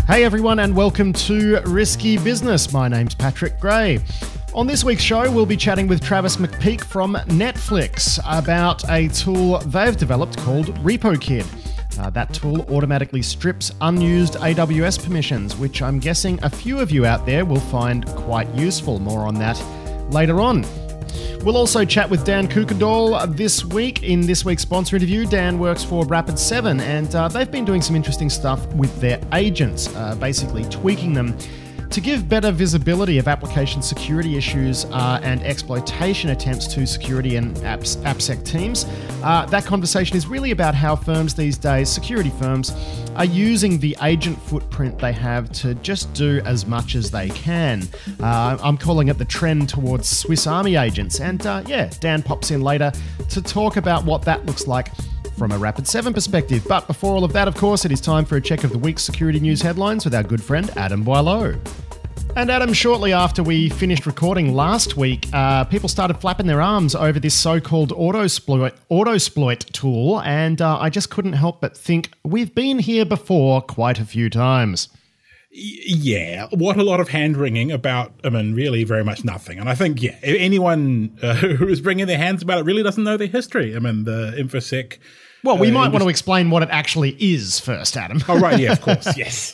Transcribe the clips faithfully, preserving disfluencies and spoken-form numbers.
Hey everyone, and welcome to Risky Business. My name's Patrick Gray. On this week's show, we'll be chatting with Travis McPeak from Netflix about a tool they've developed called RepoKid. Uh, that tool automatically strips unused A W S permissions, which I'm guessing a few of you out there will find quite useful. More on that later on. We'll also chat with Dan Kuykendall this week in this week's sponsor interview. Dan works for Rapid seven, and uh, they've been doing some interesting stuff with their agents, uh, basically tweaking them to give better visibility of application security issues uh, and exploitation attempts to security and apps, AppSec teams. Uh, that conversation is really about how firms these days, security firms, are using the agent footprint they have to just do as much as they can. Uh, I'm calling it the trend towards Swiss Army agents. And uh, yeah, Dan pops in later to talk about what that looks like from a Rapid seven perspective. But before all of that, of course, it is time for a check of the week's security news headlines with our good friend Adam Boileau. And Adam, shortly after we finished recording last week, uh, people started flapping their arms over this so-called Autosploit, Autosploit tool, and uh, I just couldn't help but think we've been here before quite a few times. Yeah, what a lot of hand-wringing about, I mean, really very much nothing. And I think, yeah, anyone uh, who is bringing their hands about it really doesn't know their history. I mean, the InfoSec... Well, we uh, might just, want to explain what it actually is first, Adam. Oh, right, yeah, of course, yes.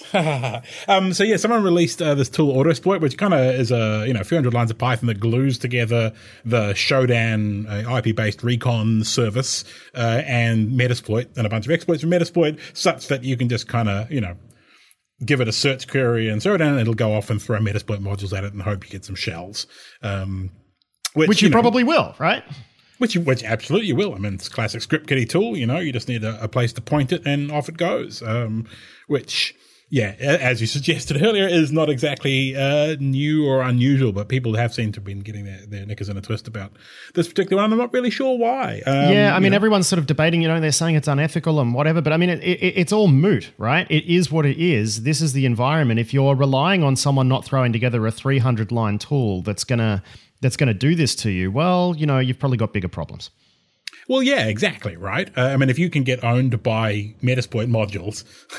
um, so, yeah, someone released uh, this tool, Autosploit, which kind of is a, you know, a few hundred lines of Python that glues together the Shodan uh, I P-based recon service uh, and Metasploit and a bunch of exploits from Metasploit such that you can just kind of, you know, give it a search query and throw it in, and it'll go off and throw Metasploit modules at it and hope you get some shells. Um, which, which you, you know, probably will, right? Which you, which absolutely you will. I mean, it's a classic script kiddie tool, you know, you just need a, a place to point it and off it goes. Um, which, yeah, as you suggested earlier, is not exactly uh, new or unusual, but people have seemed to have been getting their, their knickers in a twist about this particular one. I'm not really sure why. Um, yeah, I mean, know. everyone's sort of debating, you know, they're saying it's unethical and whatever, but I mean, it, it, it's all moot, right? It is what it is. This is the environment. If you're relying on someone not throwing together a three hundred line tool that's going to that's going to do this to you, well, you know, you've probably got bigger problems. Well, yeah, exactly, right? Uh, I mean, if you can get owned by Metasploit modules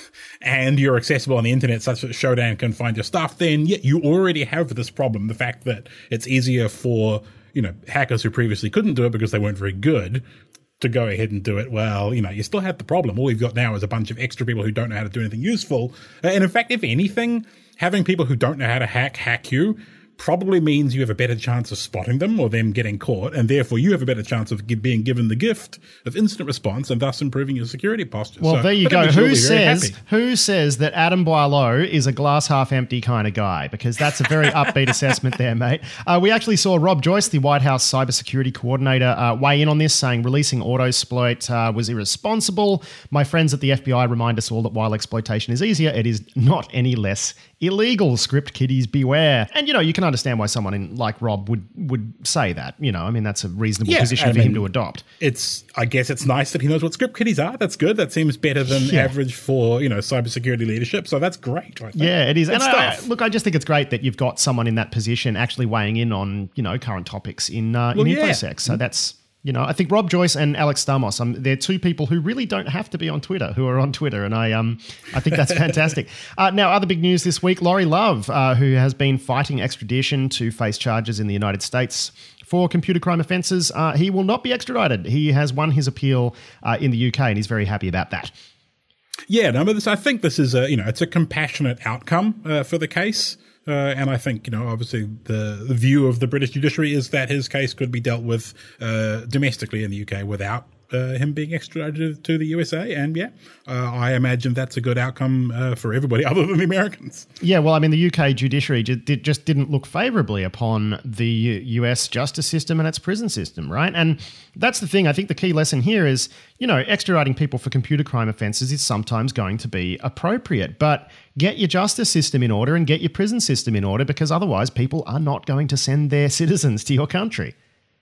and you're accessible on the internet such that Shodan can find your stuff, then yeah, you already have this problem. The fact that it's easier for, you know, hackers who previously couldn't do it because they weren't very good to go ahead and do it, well, you know, you still have the problem. All you've got now is a bunch of extra people who don't know how to do anything useful. Uh, and in fact, if anything, having people who don't know how to hack hack you probably means you have a better chance of spotting them or them getting caught, and therefore you have a better chance of give, being given the gift of instant response and thus improving your security posture. Well, so, there you go. Who says happy. who says that Adam Boileau is a glass half empty kind of guy? Because that's a very upbeat assessment there, mate. Uh, we actually saw Rob Joyce, the White House cybersecurity coordinator, uh, weigh in on this, saying releasing Autosploit uh, was irresponsible. My friends at the F B I remind us all that while exploitation is easier, it is not any less illegal. Script kiddies beware. And, you know, you can understand why someone in, like Rob would would say that. You know, I mean, that's a reasonable yeah, position I for mean, him to adopt. It's, I guess it's nice that he knows what script kiddies are. That's good. That seems better than yeah. average for, you know, cybersecurity leadership. So that's great, I think. Yeah, it is. Good and I, look, I just think it's great that you've got someone in that position actually weighing in on, you know, current topics in, uh, well, in yeah. InfoSec. So that's... You know, I think Rob Joyce and Alex Stamos, um, they're two people who really don't have to be on Twitter, who are on Twitter, and I um, I think that's fantastic. Uh, now, other big news this week, Laurie Love, uh, who has been fighting extradition to face charges in the United States for computer crime offences, uh, he will not be extradited. He has won his appeal uh, in the U K, and he's very happy about that. Yeah, no, but this, I think this is a, you know, it's a compassionate outcome uh, for the case. Uh, and I think, you know, obviously the, the view of the British judiciary is that his case could be dealt with uh, domestically in the U K without uh, him being extradited to the U S A. And yeah, uh, I imagine that's a good outcome uh, for everybody other than the Americans. Yeah, well, I mean, the U K judiciary just, just didn't look favourably upon the U S justice system and its prison system, right? And that's the thing. I think the key lesson here is, you know, extraditing people for computer crime offences is sometimes going to be appropriate, but get your justice system in order and get your prison system in order, because otherwise people are not going to send their citizens to your country.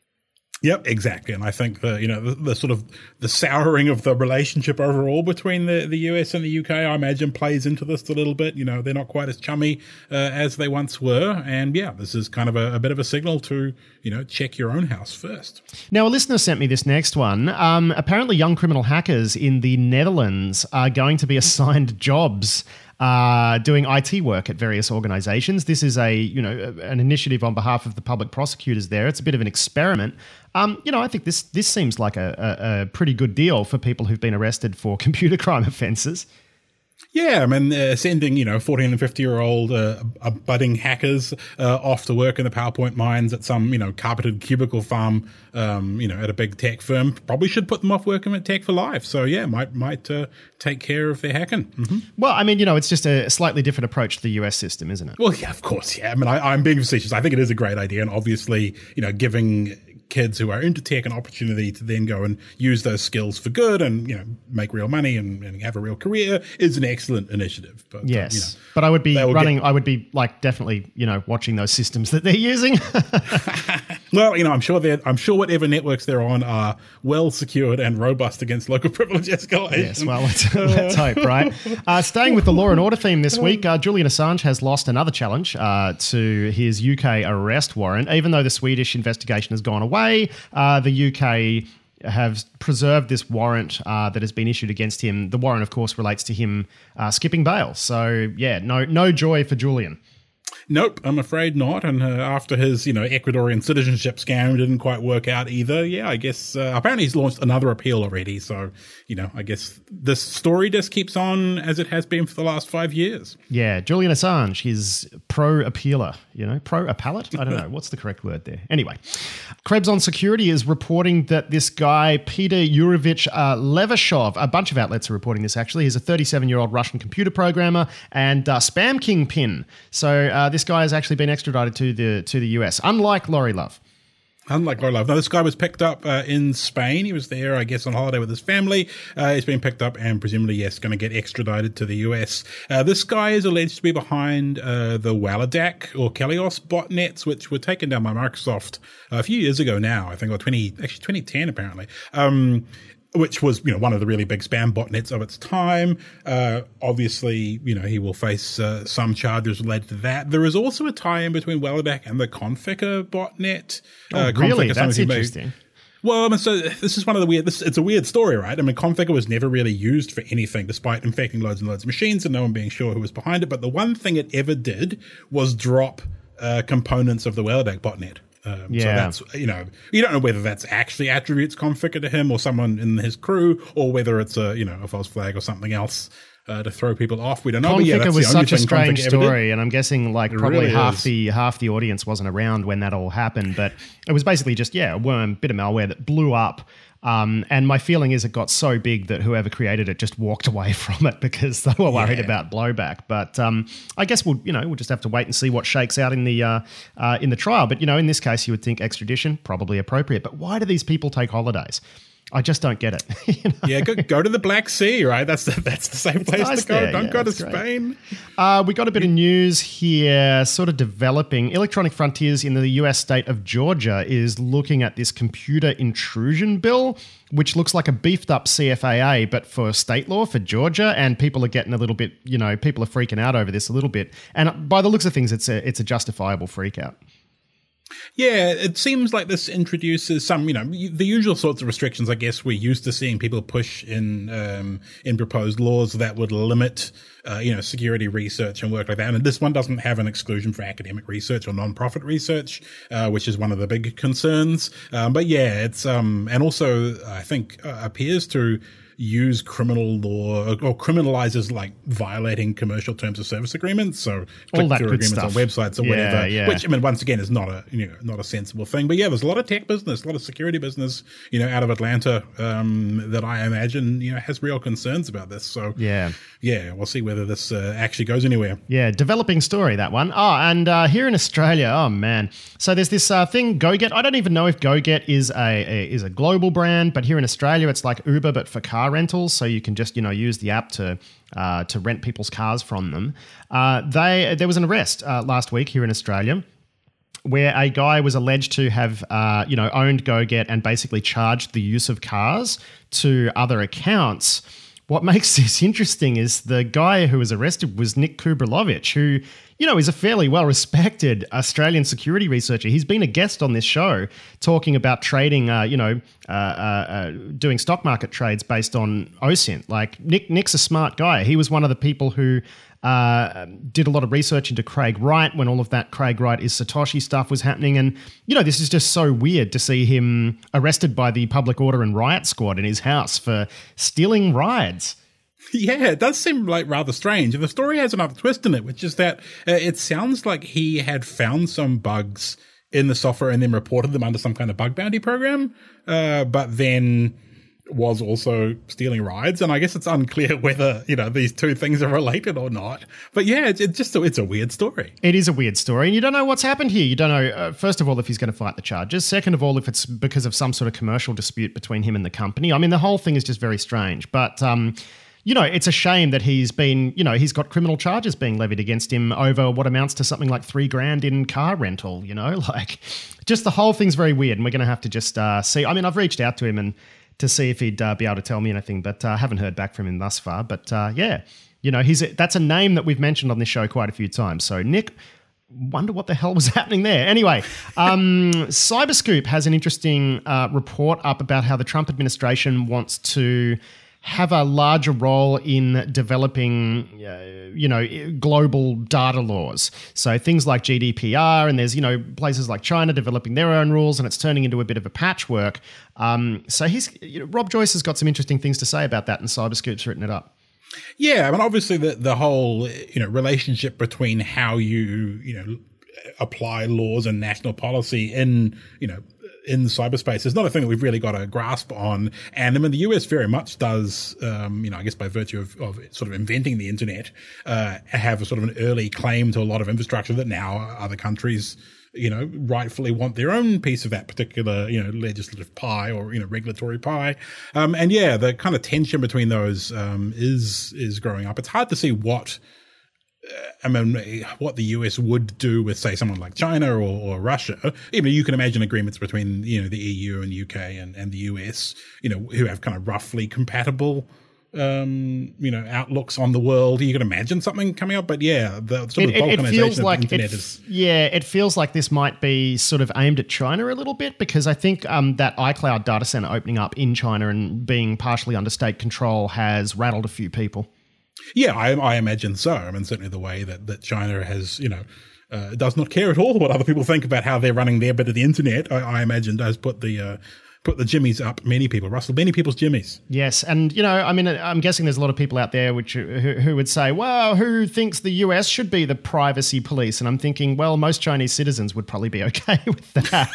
Yep, exactly. And I think the, you know, the, the sort of the souring of the relationship overall between the, the U S and the U K, I imagine, plays into this a little bit. You know, they're not quite as chummy uh, as they once were. And yeah, this is kind of a, a bit of a signal to, you know, check your own house first. Now, a listener sent me this next one. Um, apparently, young criminal hackers in the Netherlands are going to be assigned jobs uh, doing I T work at various organizations. This is a, you know, an initiative on behalf of the public prosecutors there. It's a bit of an experiment. Um, you know, I think this this seems like a, a, a pretty good deal for people who've been arrested for computer crime offences. Yeah, I mean, uh, sending, you know, fourteen and fifty-year-old uh, uh, budding hackers uh, off to work in the PowerPoint mines at some, you know, carpeted cubicle farm, um, you know, at a big tech firm probably should put them off working at Tech for Life. So, yeah, might might uh, take care of their hacking. Mm-hmm. Well, I mean, you know, it's just a slightly different approach to the U S system, isn't it? Well, yeah, of course, yeah. I mean, I, I'm being facetious. I think it is a great idea. And obviously, you know, giving kids who are into tech an opportunity to then go and use those skills for good and, you know, make real money and, and have a real career is an excellent initiative. But, yes, uh, you know, but I would be running, get- I would be like definitely, you know, watching those systems that they're using. Well, you know, I'm sure they're, I'm sure whatever networks they're on are well secured and robust against local privilege escalation. Yes, well, let's, let's hope, right? Uh, staying with the law and order theme this week, uh, Julian Assange has lost another challenge uh, to his U K arrest warrant. Even though the Swedish investigation has gone away, uh, the U K have preserved this warrant uh, that has been issued against him. The warrant, of course, relates to him uh, skipping bail. So, yeah, no, no joy for Julian. Nope, I'm afraid not. And uh, after his, you know, Ecuadorian citizenship scam didn't quite work out either. Yeah, I guess uh, apparently he's launched another appeal already. So, you know, I guess this story just keeps on as it has been for the last five years. Yeah, Julian Assange, he's pro-appealer, you know, pro-appellate? I don't know. What's the correct word there? Anyway, Krebs on Security is reporting that this guy, Peter Yurovich uh, Levashov, a bunch of outlets are reporting this actually, he's a thirty-seven-year-old Russian computer programmer and uh, spam kingpin. So uh, this guy has actually been extradited to the to the U S, unlike Laurie Love. Unlike Laurie Love. Now, this guy was picked up uh, in Spain. He was there, I guess, on holiday with his family. Uh, he's been picked up and presumably, yes, going to get extradited to the U S. Uh, this guy is alleged to be behind uh, the Waladak or Kalios botnets, which were taken down by Microsoft a few years ago now, I think, or twenty, actually twenty ten apparently. Um, which was, you know, one of the really big spam botnets of its time. Uh, obviously, you know, he will face uh, some charges related to that. There is also a tie-in between Waladak and the Conficker botnet. Oh, uh, really? Conficker, That's interesting. Well, I mean, so this is one of the weird, this, it's a weird story, right? I mean, Conficker was never really used for anything despite infecting loads and loads of machines and no one being sure who was behind it. But the one thing it ever did was drop uh, components of the Waladak botnet. Um, yeah. So that's, you know, you don't know whether that's actually attributes Conficker to him or someone in his crew, or whether it's a, you know, a false flag or something else uh, to throw people off. We don't know. Conficker but yeah, that's was the only such a thing strange Conficker ever did. story, and I'm guessing like It probably really half is. the half the audience wasn't around when that all happened. But it was basically just yeah, a worm, bit of malware that blew up. Um, and my feeling is it got so big that whoever created it just walked away from it because they were worried Yeah. about blowback. But um, I guess we'll, you know, we'll just have to wait and see what shakes out in the uh, uh, in the trial. But you know, in this case, you would think extradition probably appropriate. But why do these people take holidays? I just don't get it. You know? Yeah, go, go to the Black Sea, right? That's the, that's the safe place nice to go. there, Don't yeah, go to it's great. Spain. Uh, we got a bit of news here, sort of developing. Electronic Frontiers in the U S state of Georgia is looking at this computer intrusion bill, which looks like a beefed up C F A A, but for state law for Georgia. And people are getting a little bit, you know, people are freaking out over this a little bit. And by the looks of things, it's a it's a justifiable freak out. Yeah, it seems like this introduces some, you know, the usual sorts of restrictions, I guess, we're used to seeing people push in um, in proposed laws that would limit, uh, you know, security research and work like that. And this one doesn't have an exclusion for academic research or non-profit research, uh, which is one of the big concerns. Um, but yeah, it's, um, and also I think uh, appears to use criminal law or criminalizes like violating commercial terms of service agreements. So All that click-through good agreements stuff. on websites or Yeah, whatever, yeah. which I mean, once again, is not a, you know, not a sensible thing. But yeah, there's a lot of tech business, a lot of security business, you know, out of Atlanta, um, that I imagine, you know, has real concerns about this. So Yeah. yeah, we'll see whether this uh, actually goes anywhere. Yeah, developing story, that one. Oh, and uh, here in Australia, oh man. So there's this uh, thing, GoGet. I don't even know if GoGet is a, a is a global brand, but here in Australia, it's like Uber, but for car rentals. So you can just, you know, use the app to uh, to rent people's cars from them. Uh, they There was an arrest uh, last week here in Australia where a guy was alleged to have, uh, you know, owned GoGet and basically charged the use of cars to other accounts. What makes this interesting is the guy who was arrested was Nick Kubrilovich, who you know, is a fairly well-respected Australian security researcher. He's been a guest on this show talking about trading, uh, you know, uh, uh, uh, doing stock market trades based on O S I N T. Like, Nick, Nick's a smart guy. He was one of the people who uh, did a lot of research into Craig Wright when all of that Craig Wright is Satoshi stuff was happening. And, you know, this is just so weird to see him arrested by the Public Order and Riot Squad in his house for stealing rides. Yeah, it does seem like rather strange. And the story has another twist in it, which is that uh, it sounds like he had found some bugs in the software and then reported them under some kind of bug bounty program, uh, but then was also stealing rides. And I guess it's unclear whether, you know, these two things are related or not. But yeah, it's, it's just a, it's a weird story. It is a weird story. And you don't know what's happened here. You don't know, uh, first of all, if he's going to fight the charges. Second of all, if it's because of some sort of commercial dispute between him and the company. I mean, the whole thing is just very strange. But, um, you know, it's a shame that he's been, you know, he's got criminal charges being levied against him over what amounts to something like three grand in car rental, you know, like just the whole thing's very weird. And we're going to have to just uh, see. I mean, I've reached out to him and to see if he'd uh, be able to tell me anything, but I uh, haven't heard back from him thus far. But uh, yeah, you know, he's a, that's a name that we've mentioned on this show quite a few times. So Nick, wonder what the hell was happening there. Anyway, um, Cyberscoop has an interesting uh, report up about how the Trump administration wants to have a larger role in developing, uh, you know, global data laws. So things like G D P R, and there's, you know, places like China developing their own rules, and it's turning into a bit of a patchwork. Um, so he's, you know, Rob Joyce has got some interesting things to say about that, and Cyberscoop's written it up. Yeah, I mean, obviously the the whole, you know, relationship between how you, you know, apply laws and national policy in, you know, in cyberspace is not a thing that we've really got a grasp on. And I mean, the U S very much does, um, you know, I guess by virtue of, of sort of inventing the internet, uh, have a sort of an early claim to a lot of infrastructure that now other countries, you know, rightfully want their own piece of that particular, you know, legislative pie or, you know, regulatory pie. Um, and yeah, the kind of tension between those, um, is, is growing up. It's hard to see what, I mean, what the U S would do with, say, someone like China or, or Russia. Even you can imagine agreements between, you know, the E U and the U K and, and the U S, you know, who have kind of roughly compatible, um, you know, outlooks on the world. You can imagine something coming up, but yeah, the sort it, of balkanization it feels of like the internet it, is. Yeah, it feels like this might be sort of aimed at China a little bit, because I think um, that iCloud data center opening up in China and being partially under state control has rattled a few people. Yeah, I, I imagine so. I mean, certainly the way that, that China has, you know, uh, does not care at all what other people think about how they're running their bit of the internet, I, I imagine does put the uh, put the jimmies up many people, Russell, many people's jimmies. Yes, and, you know, I mean, I'm guessing there's a lot of people out there which who, who would say, well, who thinks the U S should be the privacy police? And I'm thinking, well, most Chinese citizens would probably be okay with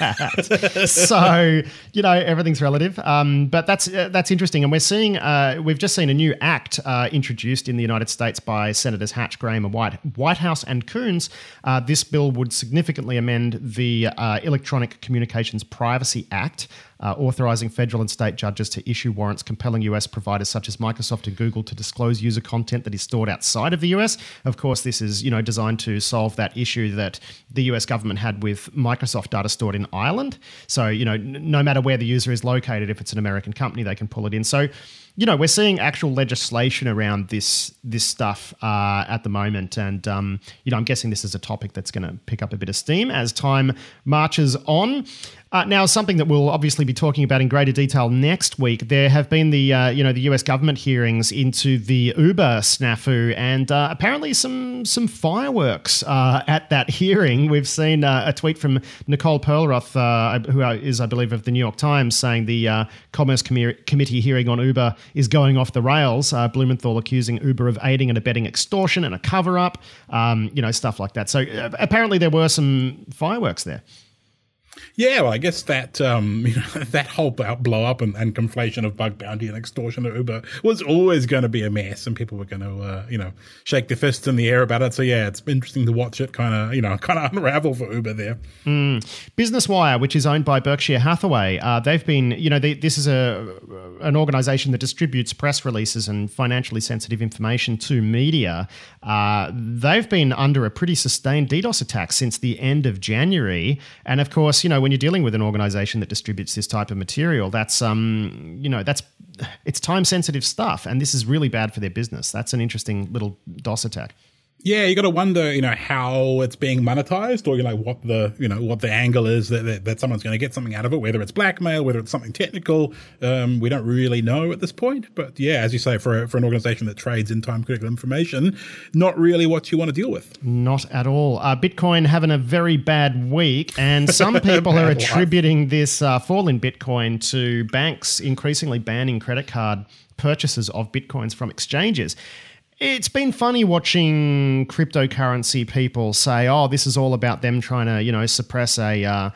that. So, you know, everything's relative. Um, but that's uh, that's interesting. And we're seeing, uh, we've just seen a new act uh, introduced in the United States by Senators Hatch, Graham, and White, White House and Coons. Uh, this bill would significantly amend the uh, Electronic Communications Privacy Act, Uh, authorizing federal and state judges to issue warrants compelling U S providers such as Microsoft and Google to disclose user content that is stored outside of the U S. Of course, this is, you know, designed to solve that issue that the U S government had with Microsoft data stored in Ireland. So, you know, n- no matter where the user is located, if it's an American company, they can pull it in. So, you know, we're seeing actual legislation around this this stuff uh, at the moment. And, um, you know, I'm guessing this is a topic that's going to pick up a bit of steam as time marches on. Uh, now, something that we'll obviously be talking about in greater detail next week, there have been the, uh, you know, the U S government hearings into the Uber snafu, and uh, apparently some some fireworks uh, at that hearing. We've seen uh, a tweet from Nicole Perlroth, uh, who is, I believe, of the New York Times, saying the uh, Commerce Com- Committee hearing on Uber is going off the rails. Uh, Blumenthal accusing Uber of aiding and abetting extortion and a cover-up, um, you know, stuff like that. So uh, apparently there were some fireworks there. Yeah, well, I guess that um, you know, that whole blow up and, and conflation of bug bounty and extortion at Uber was always going to be a mess, and people were going to, uh, you know, shake their fists in the air about it. So yeah, it's interesting to watch it kind of, you know, kind of unravel for Uber there. Mm. Business Wire, which is owned by Berkshire Hathaway, uh, they've been, you know, they, this is a an organisation that distributes press releases and financially sensitive information to media. Uh, they've been under a pretty sustained DDoS attack since the end of January, and of course, you know, when you're dealing with an organization that distributes this type of material, that's, um, you know, that's, it's time sensitive stuff. And this is really bad for their business. That's an interesting little DOS attack. Yeah, you got to wonder, you know, how it's being monetized, or you know, what the, you know, what the angle is that that, that someone's going to get something out of it. Whether it's blackmail, whether it's something technical, um, we don't really know at this point. But yeah, as you say, for a, for an organization that trades in time critical information, not really what you want to deal with. Not at all. Uh, Bitcoin having a very bad week, and some people are attributing life. this uh, fall in Bitcoin to banks increasingly banning credit card purchases of Bitcoins from exchanges. It's been funny watching cryptocurrency people say, "Oh, this is all about them trying to, you know, suppress a uh,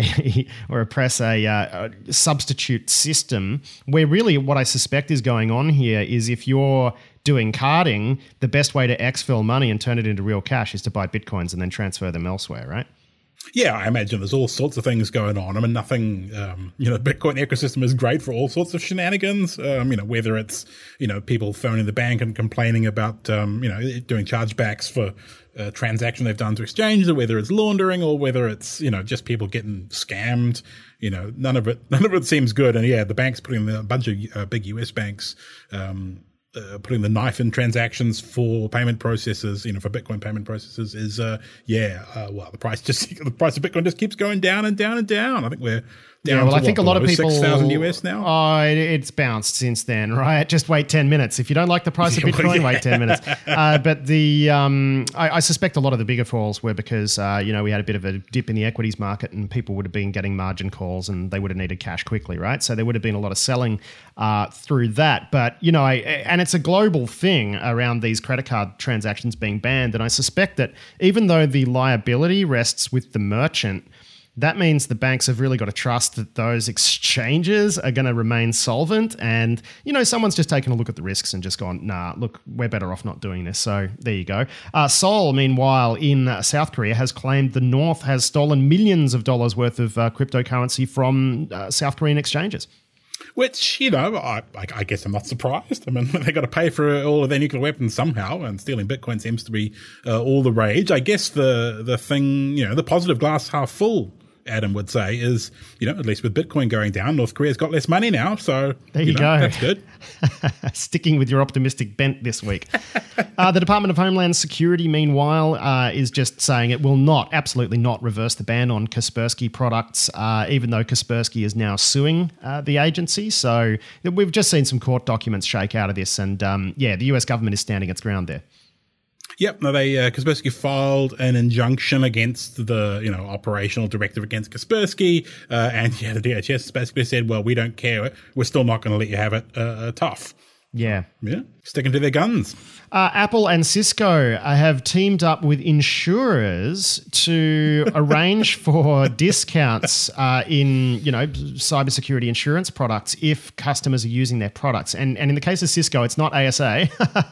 a or oppress a, uh, a substitute system." Where really, what I suspect is going on here is if you're doing carding, the best way to exfil money and turn it into real cash is to buy Bitcoins and then transfer them elsewhere, right? Yeah, I imagine there's all sorts of things going on. I mean, nothing, um, you know, the Bitcoin ecosystem is great for all sorts of shenanigans. Um, you know, whether it's, you know, people phoning the bank and complaining about, um, you know, doing chargebacks for a transaction they've done to exchange, or whether it's laundering, or whether it's, you know, just people getting scammed. You know, none of it, none of it seems good. And yeah, the banks putting the, a bunch of uh, big U S banks, um, Uh, putting the knife in transactions for payment processors, you know, for Bitcoin payment processors is, uh, yeah, uh, well, the price just, the price of Bitcoin just keeps going down and down and down. I think we're down yeah, well, to I think what, a lot of people, six thousand U S now. Oh, it, it's bounced since then, right? Just wait ten minutes. If you don't like the price of Bitcoin, yeah. wait ten minutes. Uh, but the, um, I, I suspect a lot of the bigger falls were because, uh, you know, we had a bit of a dip in the equities market and people would have been getting margin calls and they would have needed cash quickly, right? So there would have been a lot of selling uh, through that. But, you know, I, and it's a global thing around these credit card transactions being banned. And I suspect that even though the liability rests with the merchant, that means the banks have really got to trust that those exchanges are going to remain solvent. And, you know, someone's just taken a look at the risks and just gone, nah, look, we're better off not doing this. So there you go. Uh, Seoul, meanwhile, in uh, South Korea, has claimed the North has stolen millions of dollars worth of uh, cryptocurrency from uh, South Korean exchanges. Which, you know, I, I guess I'm not surprised. I mean, they got to pay for all of their nuclear weapons somehow, and stealing Bitcoin seems to be uh, all the rage. I guess the the thing, you know, the positive glass half full, Adam would say, is, you know, at least with Bitcoin going down, North Korea's got less money now. So there you, you know, go. That's good. Sticking with your optimistic bent this week. uh, the Department of Homeland Security, meanwhile, uh, is just saying it will not, absolutely not reverse the ban on Kaspersky products, uh, even though Kaspersky is now suing uh, the agency. So we've just seen some court documents shake out of this. And um, yeah, the U S government is standing its ground there. Yep, no, they uh, Kaspersky filed an injunction against the, you know, operational directive against Kaspersky, uh, and yeah, the D H S basically said, well, we don't care, we're still not going to let you have it. Uh, tough. Yeah. Yeah, sticking to their guns. Uh, Apple and Cisco have teamed up with insurers to arrange for discounts uh, in, you know, cybersecurity insurance products if customers are using their products. And and in the case of Cisco, it's not A S A.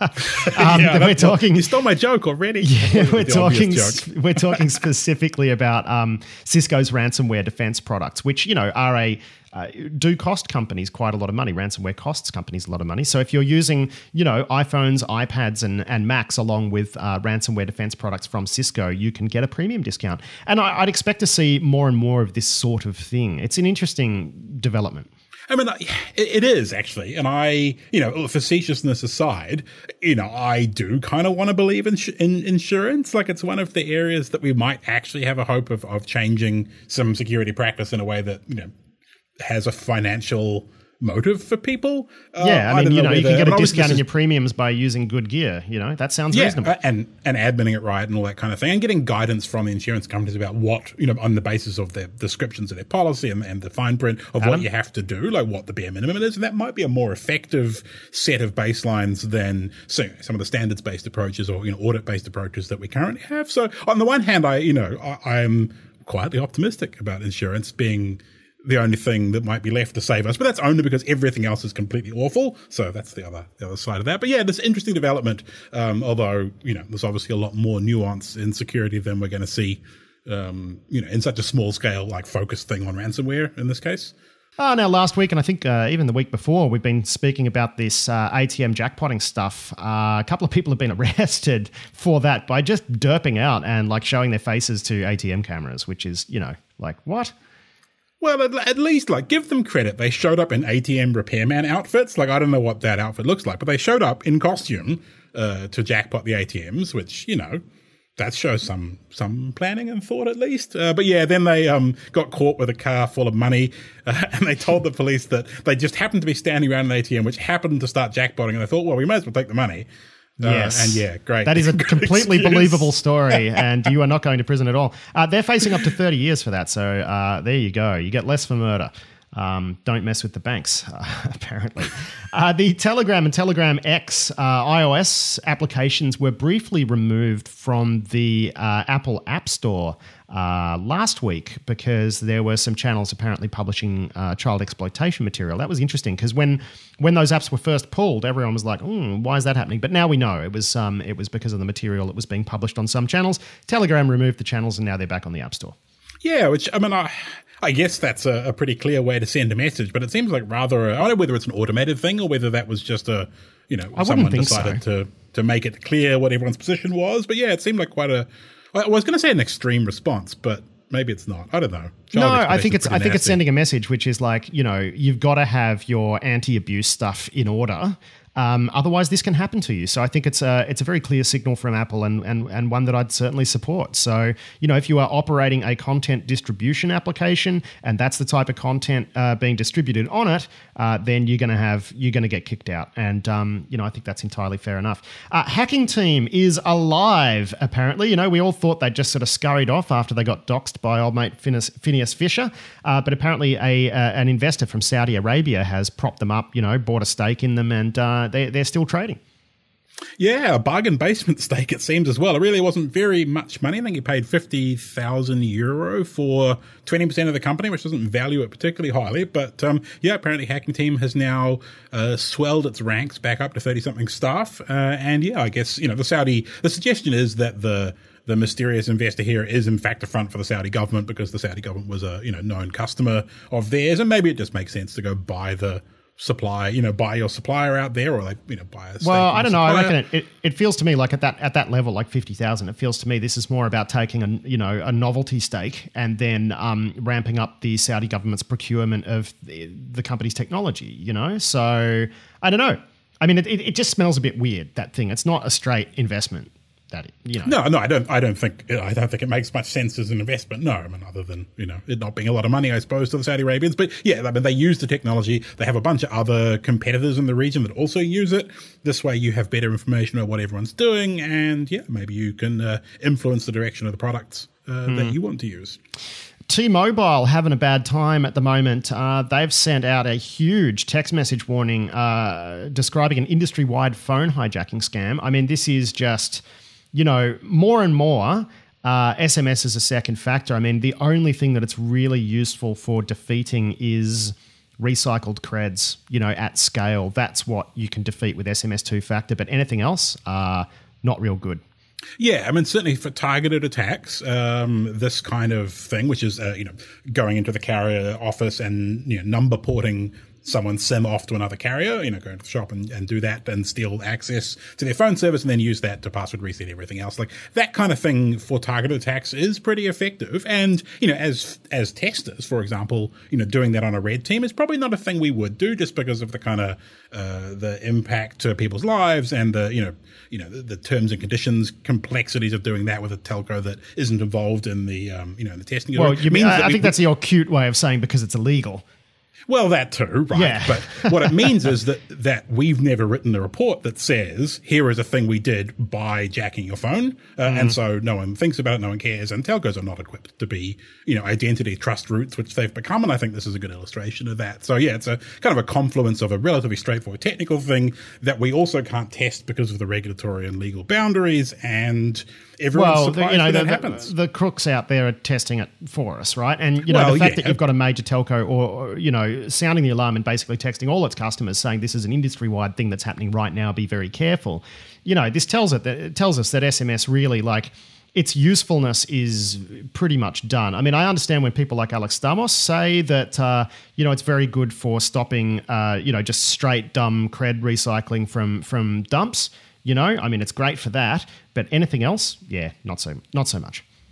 um, yeah, we're talking. You stole my joke already. Yeah, we're talking. We're talking specifically about um, Cisco's ransomware defense products, which, you know, are a Uh, do cost companies quite a lot of money. Ransomware costs companies a lot of money. So if you're using, you know, iPhones, iPads, and, and Macs along with uh, ransomware defense products from Cisco, you can get a premium discount. And I, I'd expect to see more and more of this sort of thing. It's an interesting development. I mean, it is actually. And I, you know, facetiousness aside, you know, I do kind of want to believe in, in insurance. Like, it's one of the areas that we might actually have a hope of, of changing some security practice in a way that, you know, has a financial motive for people. Yeah, uh, I mean, I you know, whether, you can get a discount in is, your premiums by using good gear. You know, that sounds yeah, reasonable. and and adminning it right and all that kind of thing, and getting guidance from the insurance companies about what, you know, on the basis of their descriptions of their policy and, and the fine print of Adam? what you have to do, like what the bare minimum is, and that might be a more effective set of baselines than so, some of the standards-based approaches or, you know, audit-based approaches that we currently have. So on the one hand, I, you know, I, I'm quietly optimistic about insurance being the only thing that might be left to save us, but that's only because everything else is completely awful. So that's the other the other side of that. But yeah, this interesting development. Um, although, you know, there's obviously a lot more nuance in security than we're going to see, um, you know, in such a small scale, like focused thing on ransomware in this case. Oh, now, last week, and I think uh, even the week before, we've been speaking about this uh, A T M jackpotting stuff. Uh, a couple of people have been arrested for that by just derping out and like showing their faces to A T M cameras, which is, you know, like, what? Well, at, at least, like, give them credit. They showed up in A T M repairman outfits. Like, I don't know what that outfit looks like, but they showed up in costume uh, to jackpot the A T Ms, which, you know, that shows some some planning and thought at least. Uh, but yeah, then they um, got caught with a car full of money, uh, and they told the police that they just happened to be standing around an A T M, which happened to start jackpotting, and they thought, well, we might as well take the money. Uh, yes. And yeah, great. That is a completely excuse. believable story, and you are not going to prison at all. Uh, they're facing up to thirty years for that, so uh, there you go. You get less for murder. Um, don't mess with the banks, uh, apparently. Uh, the Telegram and Telegram X uh, iOS applications were briefly removed from the uh, Apple App Store uh, last week because there were some channels apparently publishing uh, child exploitation material. That was interesting because when when those apps were first pulled, everyone was like, mm, why is that happening? But now we know it was um, it was because of the material that was being published on some channels. Telegram removed the channels and now they're back on the App Store. Yeah, which, I mean, I... I guess that's a, a pretty clear way to send a message, but it seems like rather, a, I don't know whether it's an automated thing or whether that was just a, you know, I someone think decided so. to, to make it clear what everyone's position was. But yeah, it seemed like quite a, I was going to say an extreme response, but maybe it's not. I don't know. Child no, I think it's I think nasty. it's sending a message, which is like, you know, you've got to have your anti-abuse stuff in order. Um, otherwise, this can happen to you. So I think it's a it's a very clear signal from Apple and, and and one that I'd certainly support. So, you know, if you are operating a content distribution application and that's the type of content uh, being distributed on it, uh, then you're going to have you're going to get kicked out. And um, you know, I think that's entirely fair enough. Uh, Hacking Team is alive. Apparently, you know, we all thought they just sort of scurried off after they got doxed by old mate Phineas, Phineas Fisher, uh, but apparently a uh, an investor from Saudi Arabia has propped them up. You know, bought a stake in them and. Uh, They, they're still trading. Yeah, a bargain basement stake, it seems, as well. It really wasn't very much money. I think he paid fifty thousand euro for twenty percent of the company, which doesn't value it particularly highly. But um, yeah, apparently Hacking Team has now uh, swelled its ranks back up to thirty-something staff. Uh, and yeah, I guess, you know, the Saudi, the suggestion is that the the mysterious investor here is in fact a front for the Saudi government because the Saudi government was a, you know, known customer of theirs. And maybe it just makes sense to go buy the supply, you know, buy your supplier out there, or like, you know, buy a stake well, I don't know. supplier. I reckon it, it, it feels to me like at that at that level, like fifty thousand. It feels to me this is more about taking a you know a novelty stake and then um, ramping up the Saudi government's procurement of the, the company's technology. You know, so I don't know. I mean, it, it, it just smells a bit weird, that thing. It's not a straight investment. That you know. No, no, I don't. I don't think. I don't think it makes much sense as an investment. No, I mean, other than you know it not being a lot of money, I suppose, to the Saudi Arabians. But yeah, I mean, they use the technology. They have a bunch of other competitors in the region that also use it. This way, you have better information about what everyone's doing, and yeah, maybe you can uh, influence the direction of the products uh, hmm. that you want to use. T-Mobile having a bad time at the moment. Uh, they've sent out a huge text message warning uh, describing an industry-wide phone hijacking scam. I mean, this is just. You know, more and more, uh, S M S is a second factor. I mean, the only thing that it's really useful for defeating is recycled creds, you know, at scale. That's what you can defeat with S M S two-factor. But anything else, uh, not real good. Yeah, I mean, certainly for targeted attacks, um, this kind of thing, which is, uh, you know, going into the carrier office and, you know, number porting someone's SIM off to another carrier, you know, go into the shop and, and do that and steal access to their phone service and then use that to password reset everything else. Like that kind of thing for targeted attacks is pretty effective. And, you know, as, as testers, for example, you know, doing that on a red team is probably not a thing we would do just because of the kind of, uh, the impact to people's lives and the, you know, you know, the, the terms and conditions, complexities of doing that with a telco that isn't involved in the, um, you know, in the testing. Well, you mean, I, I think that's your cute way of saying because it's illegal. Well, that too, right? Yeah. But what it means is that that we've never written a report that says, here is a thing we did by jacking your phone. Uh, mm. And so no one thinks about it, no one cares. And telcos are not equipped to be, you know, identity trust roots, which they've become. And I think this is a good illustration of that. So yeah, it's a kind of a confluence of a relatively straightforward technical thing that we also can't test because of the regulatory and legal boundaries. And everyone's well, surprised the, you know, when the, that happens. The, the crooks out there are testing it for us, right? And, you know, well, the fact yeah. that you've got a major telco or, or, you know, sounding the alarm and basically texting all its customers saying this is an industry-wide thing that's happening right now, be very careful. You know, this tells it that it tells us that S M S really, like, its usefulness is pretty much done. I mean, I understand when people like Alex Stamos say that, uh, you know, it's very good for stopping, uh, you know, just straight dumb cred recycling from from dumps. You know, I mean, it's great for that. But anything else, yeah, not so not so much.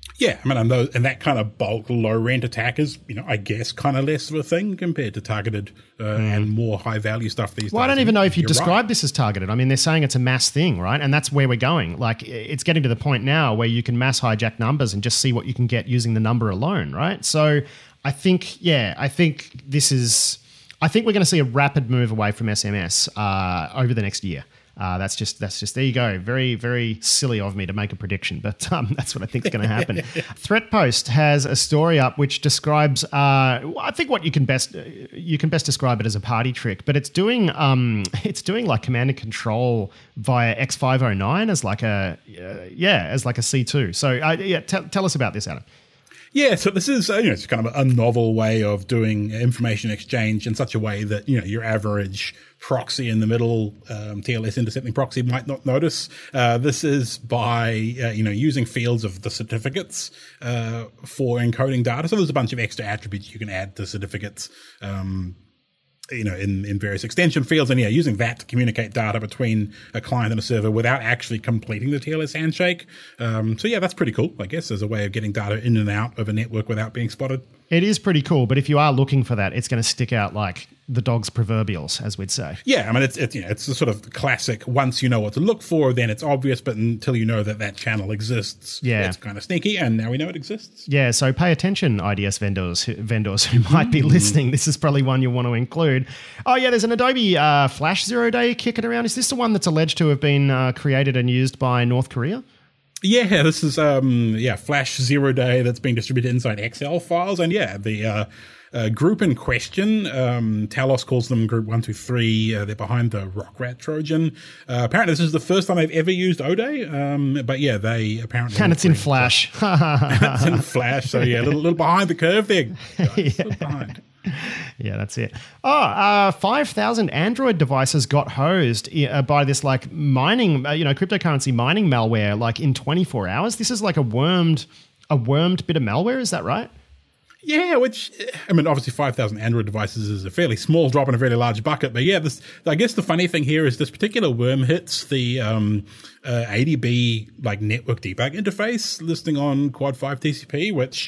Yeah, I mean, and, those, and that kind of bulk low rent attack is, you know, I guess kind of less of a thing compared to targeted uh, mm. and more high value stuff these well, days. Well, I don't even know if you describe right. this as targeted. I mean, they're saying it's a mass thing, right? And that's where we're going. Like, it's getting to the point now where you can mass hijack numbers and just see what you can get using the number alone, right? So I think, yeah, I think this is, I think we're going to see a rapid move away from S M S uh, over the next year. Uh, that's just, that's just, there you go. Very, very silly of me to make a prediction, but um, that's what I think is going to happen. Threatpost has a story up which describes, uh, I think what you can best, you can best describe it as a party trick, but it's doing, um, it's doing like command and control via X five oh nine as like a, uh, yeah, as like a C two. So uh, yeah, t- tell us about this, Adam. Yeah, so this is, uh, you know, it's kind of a novel way of doing information exchange in such a way that, you know, your average proxy in the middle, um, T L S intercepting proxy might not notice. Uh, this is by, uh, you know, using fields of the certificates uh, for encoding data. So there's a bunch of extra attributes you can add to certificates, um, you know, in, in various extension fields. And yeah, using that to communicate data between a client and a server without actually completing the T L S handshake. Um, so yeah, that's pretty cool, I guess, as a way of getting data in and out of a network without being spotted. It is pretty cool, but if you are looking for that, it's going to stick out like the dog's proverbials, as we'd say. Yeah, I mean, it's it's you know, it's the sort of classic. Once you know what to look for, then it's obvious. But until you know that that channel exists, yeah, it's kind of sneaky. And now we know it exists. Yeah, so pay attention, I D S vendors, who, vendors who might be mm. listening. This is probably one you want to include. Oh yeah, there's an Adobe uh, Flash zero day kicking around. Is this the one that's alleged to have been uh, created and used by North Korea? Yeah, this is um yeah Flash zero day that's being distributed inside Excel files, and yeah, the uh, uh, group in question, um, Talos calls them Group One Two Three. Uh, they're behind the Rockrat Trojan. Uh, apparently, this is the first time they've ever used O Day. Um, but yeah, they apparently and it's in Flash. It's in Flash, so yeah, a little, little behind the curve there. Guys, yeah. A little behind. Yeah, that's it. Oh, uh, five thousand Android devices got hosed uh, by this like mining, uh, you know, cryptocurrency mining malware like in twenty-four hours. This is like a wormed, a wormed bit of malware. Is that right? Yeah, which, I mean, obviously five thousand Android devices is a fairly small drop in a fairly large bucket. But yeah, this, I guess the funny thing here is this particular worm hits the um, uh, A D B like network debug interface listing on Quad five T C P, which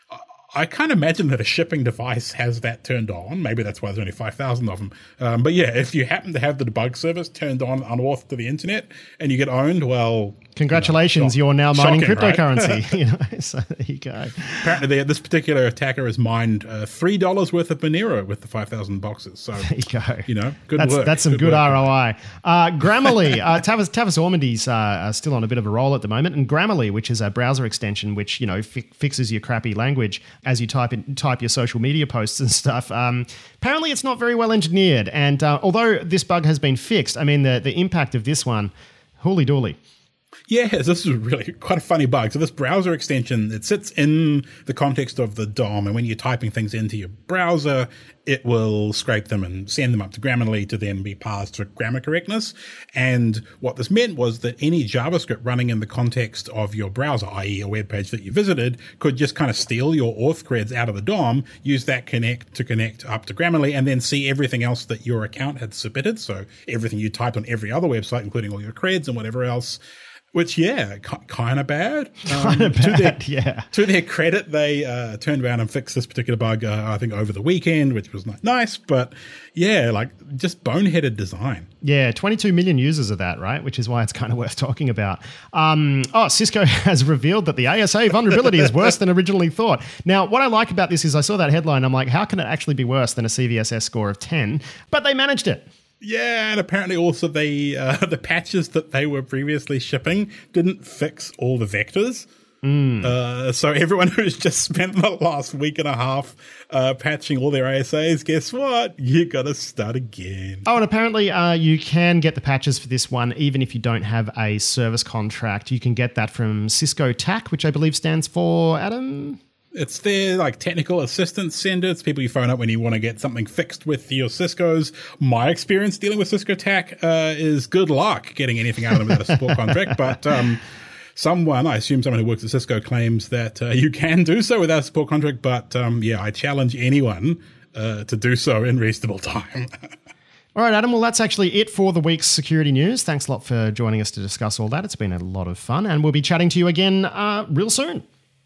I can't imagine that a shipping device has that turned on. Maybe that's why there's only five thousand of them. Um, but yeah, if you happen to have the debug service turned on unauthorized to the internet and you get owned, well... Congratulations, you know, you're now mining shocking, cryptocurrency. Right? You know, so there you go. Apparently, this particular attacker has mined uh, three dollars worth of Monero with the five thousand boxes. So there you go. You know, good that's, work. That's some good, good R O I. Uh, Grammarly, uh, Tavis, Tavis Ormandy's uh, still on a bit of a roll at the moment, and Grammarly, which is a browser extension which you know fi- fixes your crappy language as you type in, type your social media posts and stuff. Um, apparently, it's not very well engineered, and uh, although this bug has been fixed, I mean the the impact of this one, holy dooly. Yeah, this is really quite a funny bug. So this browser extension, it sits in the context of the D O M, and when you're typing things into your browser, it will scrape them and send them up to Grammarly to then be parsed for grammar correctness. And what this meant was that any JavaScript running in the context of your browser, that is a web page that you visited, could just kind of steal your auth creds out of the D O M, use that connect to connect up to Grammarly, and then see everything else that your account had submitted. So everything you typed on every other website, including all your creds and whatever else. Which, yeah, k- kind of bad. Kind of um, bad, to their, yeah. To their credit, they uh, turned around and fixed this particular bug, uh, I think, over the weekend, which was not nice. But, yeah, like, just boneheaded design. Yeah, twenty-two million users of that, right? Which is why it's kind of worth talking about. Um, oh, Cisco has revealed that the A S A vulnerability is worse than originally thought. Now, what I like about this is I saw that headline. I'm like, how can it actually be worse than a C V S S score of ten? But they managed it. Yeah, and apparently also the uh, the patches that they were previously shipping didn't fix all the vectors. Mm. Uh, so everyone who's just spent the last week and a half uh, patching all their A S As, guess what? You got to start again. Oh, and apparently uh, you can get the patches for this one even if you don't have a service contract. You can get that from Cisco T A C, which I believe stands for, Adam? It's their like technical assistance center. It's people you phone up when you want to get something fixed with your Cisco's. My experience dealing with Cisco T A C uh, is good luck getting anything out of them without a support contract. But um, someone, I assume someone who works at Cisco, claims that uh, you can do so without a support contract. But um, yeah, I challenge anyone uh, to do so in reasonable time. All right, Adam, well, that's actually it for the week's security news. Thanks a lot for joining us to discuss all that. It's been a lot of fun, and we'll be chatting to you again uh, real soon.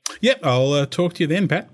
Yep, I'll uh, talk to you then, Pat.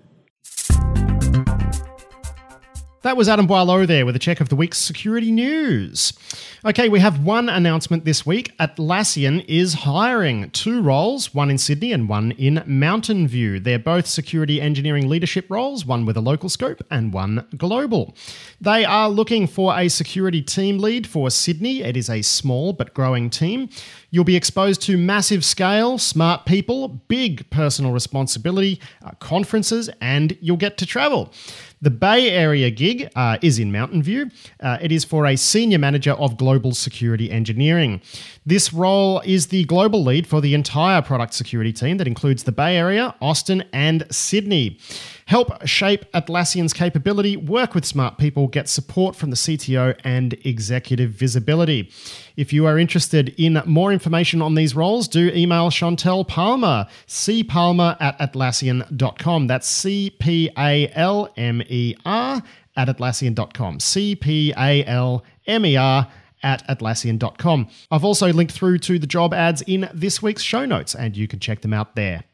That was Adam Boileau there with a check of the week's security news. Okay, we have one announcement this week. Atlassian is hiring two roles, one in Sydney and one in Mountain View. They're both security engineering leadership roles, one with a local scope and one global. They are looking for a security team lead for Sydney. It is a small but growing team. You'll be exposed to massive scale, smart people, big personal responsibility, uh, conferences, and you'll get to travel. The Bay Area gig uh, is in Mountain View. Uh, it is for a senior manager of global security engineering. This role is the global lead for the entire product security team that includes the Bay Area, Austin, and Sydney. Help shape Atlassian's capability, work with smart people, get support from the C T O and executive visibility. If you are interested in more information on these roles, do email Chantel Palmer, c palmer at atlassian dot com. That's C P A L M E R at atlassian dot com. C P A L M E R at atlassian dot com. I've also linked through to the job ads in this week's show notes, and you can check them out there.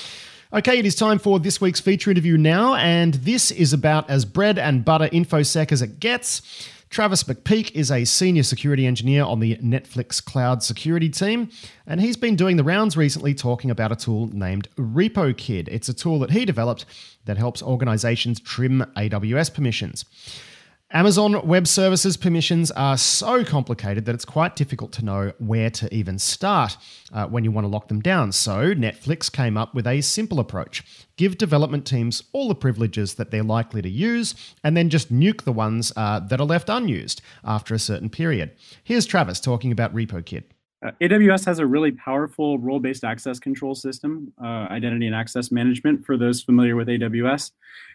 Okay, it is time for this week's feature interview now, and this is about as bread and butter InfoSec as it gets. Travis McPeak is a senior security engineer on the Netflix cloud security team, and he's been doing the rounds recently talking about a tool named RepoKit. It's a tool that he developed that helps organizations trim A W S permissions. Amazon Web Services permissions are so complicated that it's quite difficult to know where to even start uh, when you want to lock them down. So Netflix came up with a simple approach. Give development teams all the privileges that they're likely to use, and then just nuke the ones uh, that are left unused after a certain period. Here's Travis talking about RepoKit. Uh, A W S has a really powerful role-based access control system, uh, identity and access management, for those familiar with A W S.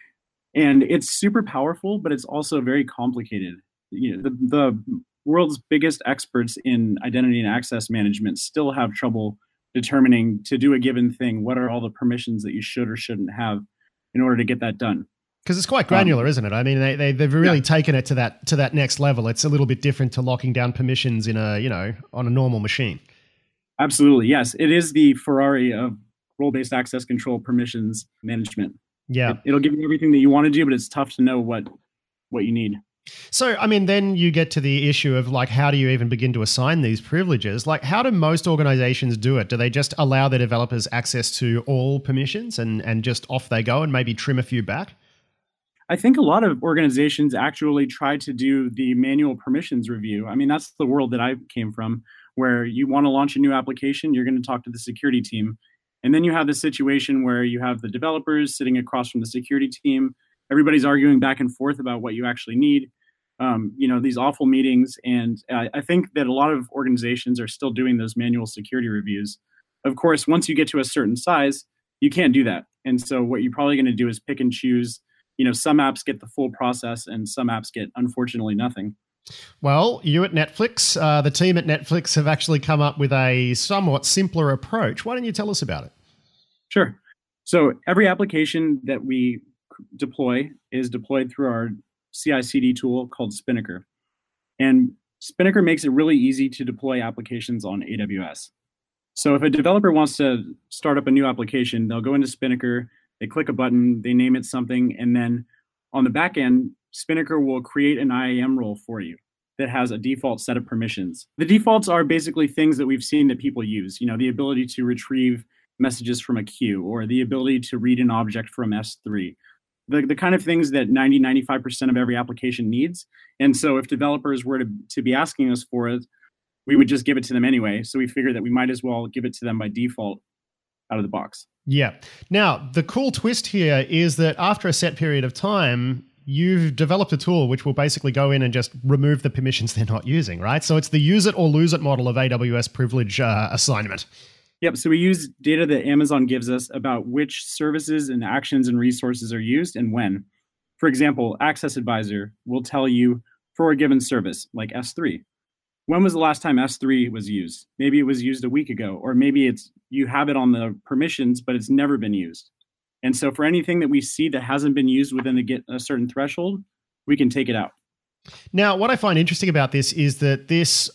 And it's super powerful, but it's also very complicated. You know, the, the world's biggest experts in identity and access management still have trouble determining, to do a given thing, what are all the permissions that you should or shouldn't have in order to get that done. Because it's quite granular, um, isn't it? I mean, they, they, they've really yeah. taken it to that to that next level. It's a little bit different to locking down permissions in a, you know, on a normal machine. Absolutely, yes. It is the Ferrari of role-based access control permissions management. Yeah, it, it'll give you everything that you want to do, but it's tough to know what what you need. So, I mean, then you get to the issue of like, how do you even begin to assign these privileges? Like, how do most organizations do it? Do they just allow their developers access to all permissions and, and just off they go and maybe trim a few back? I think a lot of organizations actually try to do the manual permissions review. I mean, that's the world that I came from, where you want to launch a new application, you're going to talk to the security team. And then you have this situation where you have the developers sitting across from the security team. Everybody's arguing back and forth about what you actually need. Um, you know, these awful meetings. And I, I think that a lot of organizations are still doing those manual security reviews. Of course, once you get to a certain size, you can't do that. And so what you're probably going to do is pick and choose. You know, some apps get the full process and some apps get, unfortunately, nothing. Well, you at Netflix, uh, the team at Netflix have actually come up with a somewhat simpler approach. Why don't you tell us about it? Sure. So every application that we deploy is deployed through our C I C D tool called Spinnaker. And Spinnaker makes it really easy to deploy applications on A W S. So if a developer wants to start up a new application, they'll go into Spinnaker, they click a button, they name it something, and then on the back end, Spinnaker will create an I A M role for you that has a default set of permissions. The defaults are basically things that we've seen that people use, you know, the ability to retrieve messages from a queue or the ability to read an object from S three. The, the kind of things that ninety, ninety-five percent of every application needs. And so if developers were to, to be asking us for it, we would just give it to them anyway. So we figured that we might as well give it to them by default out of the box. Yeah. Now, the cool twist here is that after a set period of time, you've developed a tool which will basically go in and just remove the permissions they're not using, right? So it's the use it or lose it model of A W S privilege uh, assignment. Yep. So we use data that Amazon gives us about which services and actions and resources are used and when. For example, Access Advisor will tell you for a given service, like S three. When was the last time S three was used? Maybe it was used a week ago, or maybe it's you have it on the permissions, but it's never been used. And so for anything that we see that hasn't been used within a, get a certain threshold, we can take it out. Now, what I find interesting about this is that this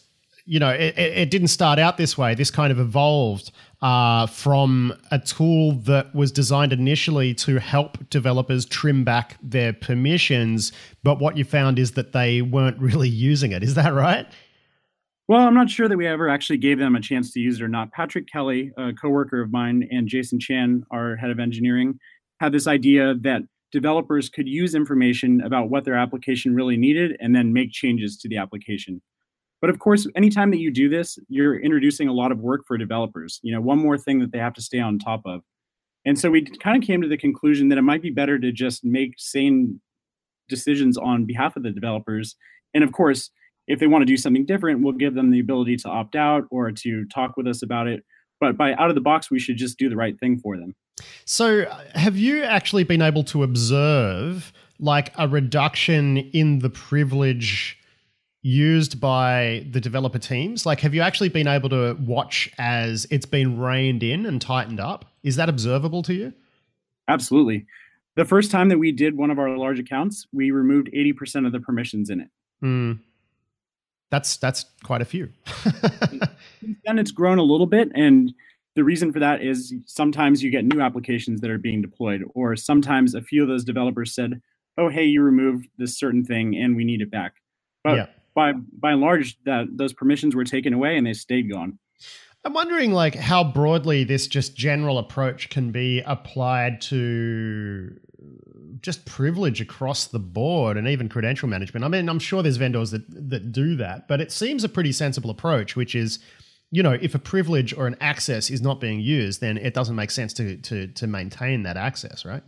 you know, it, it didn't start out this way. This kind of evolved uh, from a tool that was designed initially to help developers trim back their permissions. But what you found is that they weren't really using it. Is that right? Well, I'm not sure that we ever actually gave them a chance to use it or not. Patrick Kelly, a coworker of mine, and Jason Chan, our head of engineering, had this idea that developers could use information about what their application really needed and then make changes to the application. But of course, anytime that you do this, you're introducing a lot of work for developers. You know, one more thing that they have to stay on top of. And so we kind of came to the conclusion that it might be better to just make sane decisions on behalf of the developers. And of course, if they want to do something different, we'll give them the ability to opt out or to talk with us about it. But by out of the box, we should just do the right thing for them. So have you actually been able to observe like a reduction in the privilege used by the developer teams? Like, have you actually been able to watch as it's been reined in and tightened up? Is that observable to you? Absolutely. The first time that we did one of our large accounts, we removed eighty percent of the permissions in it. Mm. That's that's quite a few. Then it's grown a little bit, and the reason for that is sometimes you get new applications that are being deployed, or sometimes a few of those developers said, "Oh, hey, you removed this certain thing, and we need it back." But yeah. by by and large, that those permissions were taken away and they stayed gone. I'm wondering, like, how broadly this just general approach can be applied to just privilege across the board and even credential management. I mean, I'm sure there's vendors that that do that, but it seems a pretty sensible approach, which is, you know, if a privilege or an access is not being used, then it doesn't make sense to to to maintain that access, right?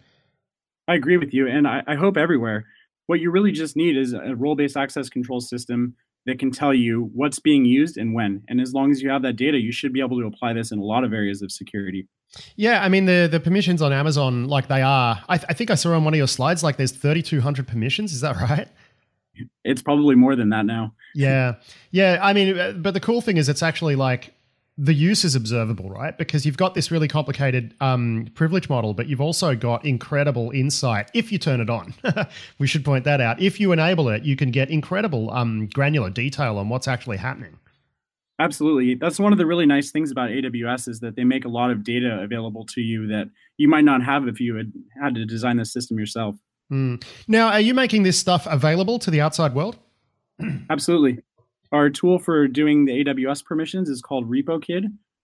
I agree with you, and I, I hope everywhere. What you really just need is a role-based access control system that can tell you what's being used and when. And as long as you have that data, you should be able to apply this in a lot of areas of security. Yeah, I mean, the the permissions on Amazon, like they are, I, th- I think I saw on one of your slides, like there's thirty-two hundred permissions. Is that right? It's probably more than that now. Yeah. Yeah, I mean, but the cool thing is it's actually like the use is observable, right? Because you've got this really complicated um, privilege model, but you've also got incredible insight if you turn it on. We should point that out. If you enable it, you can get incredible um, granular detail on what's actually happening. Absolutely. That's one of the really nice things about A W S is that they make a lot of data available to you that you might not have if you had had to design the system yourself. Mm. Now, are you making this stuff available to the outside world? Absolutely. Our tool for doing the A W S permissions is called RepoKid,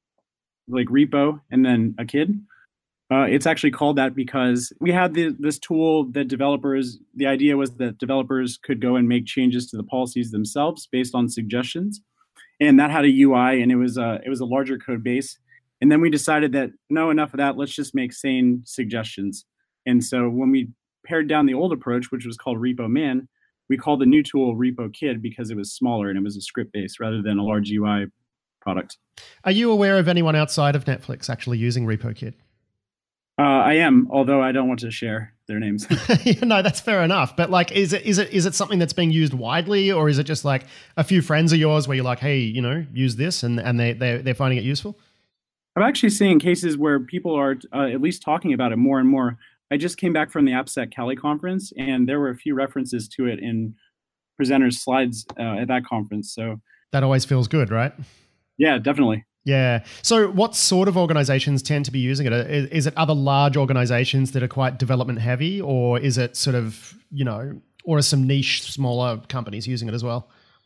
like repo and then a kid. Uh, it's actually called that because we had the, this tool that developers, the idea was that developers could go and make changes to the policies themselves based on suggestions. And that had a U I, and it was a, it was a larger code base. And then we decided that, no, enough of that, let's just make sane suggestions. And so when we pared down the old approach, which was called RepoMan, we called the new tool RepoKid because it was smaller and it was a script-based rather than a large U I product. Are you aware of anyone outside of Netflix actually using RepoKid? Uh, I am, although I don't want to share their names. No, that's fair enough. But like, is it is it is it something that's being used widely, or is it just like a few friends of yours where you're like, hey, you know, use this, and and they they they're finding it useful? I'm actually seeing cases where people are uh, at least talking about it more and more. I just came back from the AppSec Cali conference, and there were a few references to it in presenters' slides uh, at that conference. So that always feels good, right? Yeah, definitely. Yeah. So what sort of organizations tend to be using it? Is, is it other large organizations that are quite development heavy, or is it sort of, you know, or are some niche smaller companies using it as well?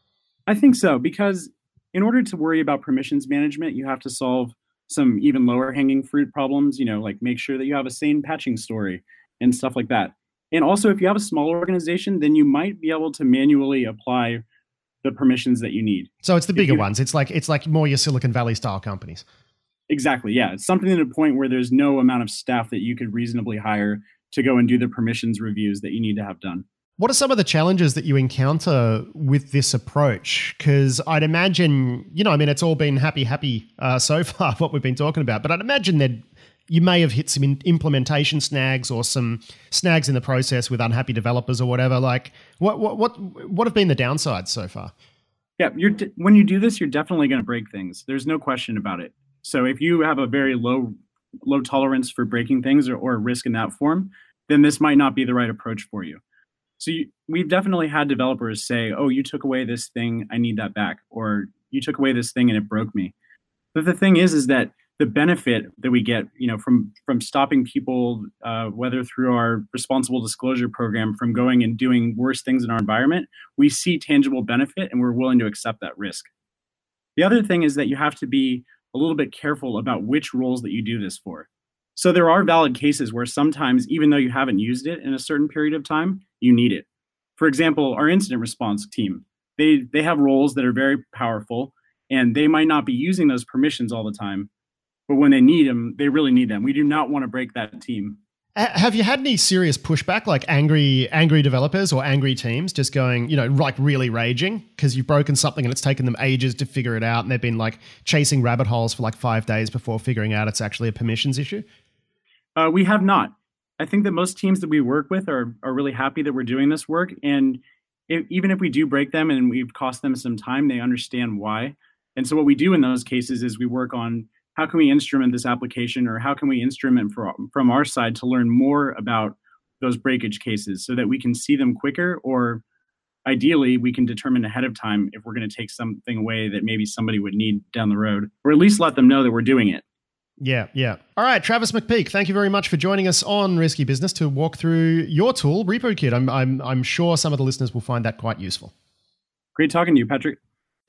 I think so, because in order to worry about permissions management, you have to solve some even lower hanging fruit problems, you know, like make sure that you have a sane patching story and stuff like that. And also, if you have a small organization, then you might be able to manually apply the permissions that you need. So it's the bigger you, ones. It's like it's like more your Silicon Valley style companies. Exactly. Yeah. It's something to the point where there's no amount of staff that you could reasonably hire to go and do the permissions reviews that you need to have done. What are some of the challenges that you encounter with this approach? Because I'd imagine, you know, I mean, it's all been happy, happy uh, so far, what we've been talking about, but I'd imagine that you may have hit some in- implementation snags or some snags in the process with unhappy developers or whatever. Like, what what what what have been the downsides so far? Yeah, you're d- when you do this, you're definitely going to break things. There's no question about it. So if you have a very low low tolerance for breaking things or, or risk in that form, then this might not be the right approach for you. So you, we've definitely had developers say, "Oh, you took away this thing. I need that back," or you took away this thing and it broke me. But the thing is, is that the benefit that we get, you know, from from stopping people, uh, whether through our responsible disclosure program, from going and doing worse things in our environment, we see tangible benefit and we're willing to accept that risk. The other thing is that you have to be a little bit careful about which roles that you do this for. So there are valid cases where sometimes, even though you haven't used it in a certain period of time, you need it. For example, our incident response team, they they have roles that are very powerful, and they might not be using those permissions all the time. But when they need them, they really need them. We do not want to break that team. Have you had any serious pushback, like angry angry developers or angry teams just going, you know, like really raging because you've broken something and it's taken them ages to figure it out and they've been like chasing rabbit holes for like five days before figuring out it's actually a permissions issue? Uh, we have not. I think that most teams that we work with are are really happy that we're doing this work. And if, even if we do break them and we've cost them some time, they understand why. And so what we do in those cases is we work on how can we instrument this application, or how can we instrument for, from our side to learn more about those breakage cases so that we can see them quicker, or ideally we can determine ahead of time if we're going to take something away that maybe somebody would need down the road, or at least let them know that we're doing it. Yeah, yeah. All right, Travis McPeak, thank you very much for joining us on Risky Business to walk through your tool, RepoKit. I'm, I'm, I'm sure some of the listeners will find that quite useful. Great talking to you, Patrick.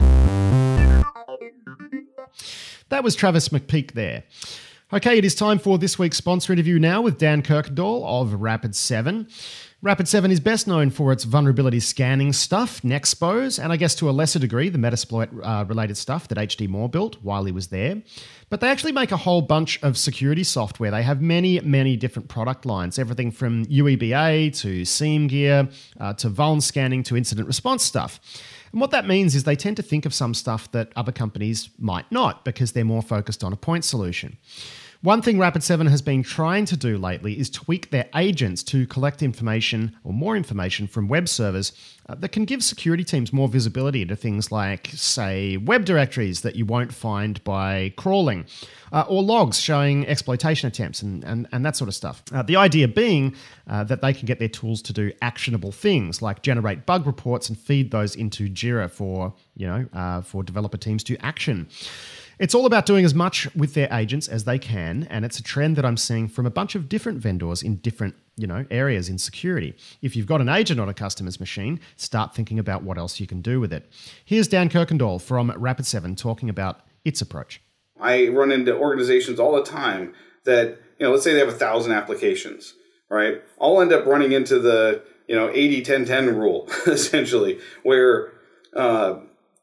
That was Travis McPeak there. Okay, it is time for this week's sponsor interview now with Dan Kirkendall of Rapid seven. Rapid seven is best known for its vulnerability scanning stuff, Nexpose, and I guess to a lesser degree, the Metasploit-related uh, stuff that H D Moore built while he was there. But they actually make a whole bunch of security software. They have many, many different product lines, everything from U E B A to Seam Gear uh, to vuln scanning to incident response stuff. And what that means is they tend to think of some stuff that other companies might not because they're more focused on a point solution. One thing Rapid seven has been trying to do lately is tweak their agents to collect information or more information from web servers uh, that can give security teams more visibility into things like, say, web directories that you won't find by crawling, uh, or logs showing exploitation attempts and, and, and that sort of stuff. Uh, the idea being uh, that they can get their tools to do actionable things like generate bug reports and feed those into Jira for, you know, uh, for developer teams to action. It's all about doing as much with their agents as they can, and it's a trend that I'm seeing from a bunch of different vendors in different, you know, areas in security. If you've got an agent on a customer's machine, start thinking about what else you can do with it. Here's Dan Kirkendall from Rapid seven talking about its approach. I run into organizations all the time that, you know, let's say they have a thousand applications, right? I'll end up running into the, you know, eighty ten ten rule, essentially, where uh,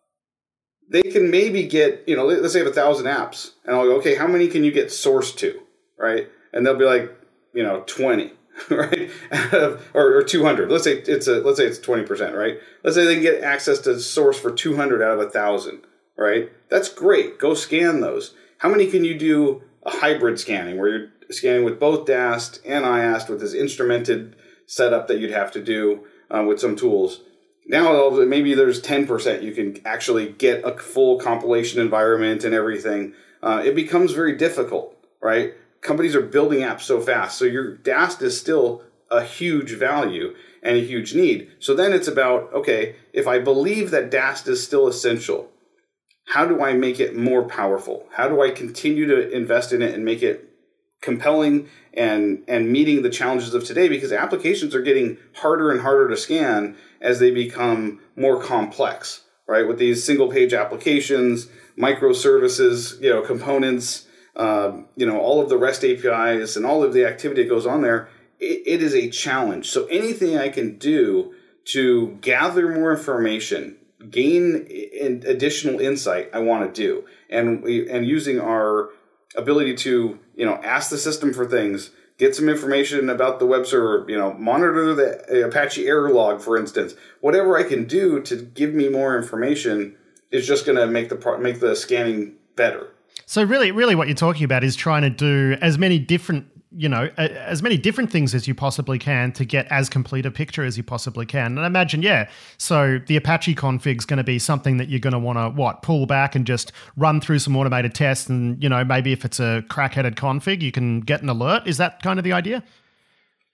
they can maybe get, you know, let's say I have a thousand apps, and I'll go, okay, how many can you get source to, right? And they'll be like, you know, twenty, right? or, or two hundred. Let's say it's a, let's say it's twenty percent, right? Let's say they can get access to source for two hundred out of a thousand, right? That's great. Go scan those. How many can you do a hybrid scanning where you're scanning with both D A S T and I A S T with this instrumented setup that you'd have to do uh, with some tools? Now, maybe there's ten percent you can actually get a full compilation environment and everything. Uh, it becomes very difficult, right? Companies are building apps so fast. So your D A S T is still a huge value and a huge need. So then it's about, okay, if I believe that D A S T is still essential, how do I make it more powerful? How do I continue to invest in it and make it compelling and and meeting the challenges of today? Because applications are getting harder and harder to scan as they become more complex, right? With these single page applications, microservices, you know, components, uh, you know, all of the REST A P Is and all of the activity that goes on there, it, it is a challenge. So anything I can do to gather more information, gain in additional insight, I want to do. And we, and using our ability to, you know, ask the system for things, get some information about the web server, you know, monitor the Apache error log, for instance. Whatever I can do to give me more information is just going to make the pro- make the scanning better. So really, really what you're talking about is trying to do as many different, you know, as many different things as you possibly can to get as complete a picture as you possibly can. And I imagine, yeah, so the Apache config is going to be something that you're going to want to, what, pull back and just run through some automated tests. And, you know, maybe if it's a crack-headed config, you can get an alert. Is that kind of the idea?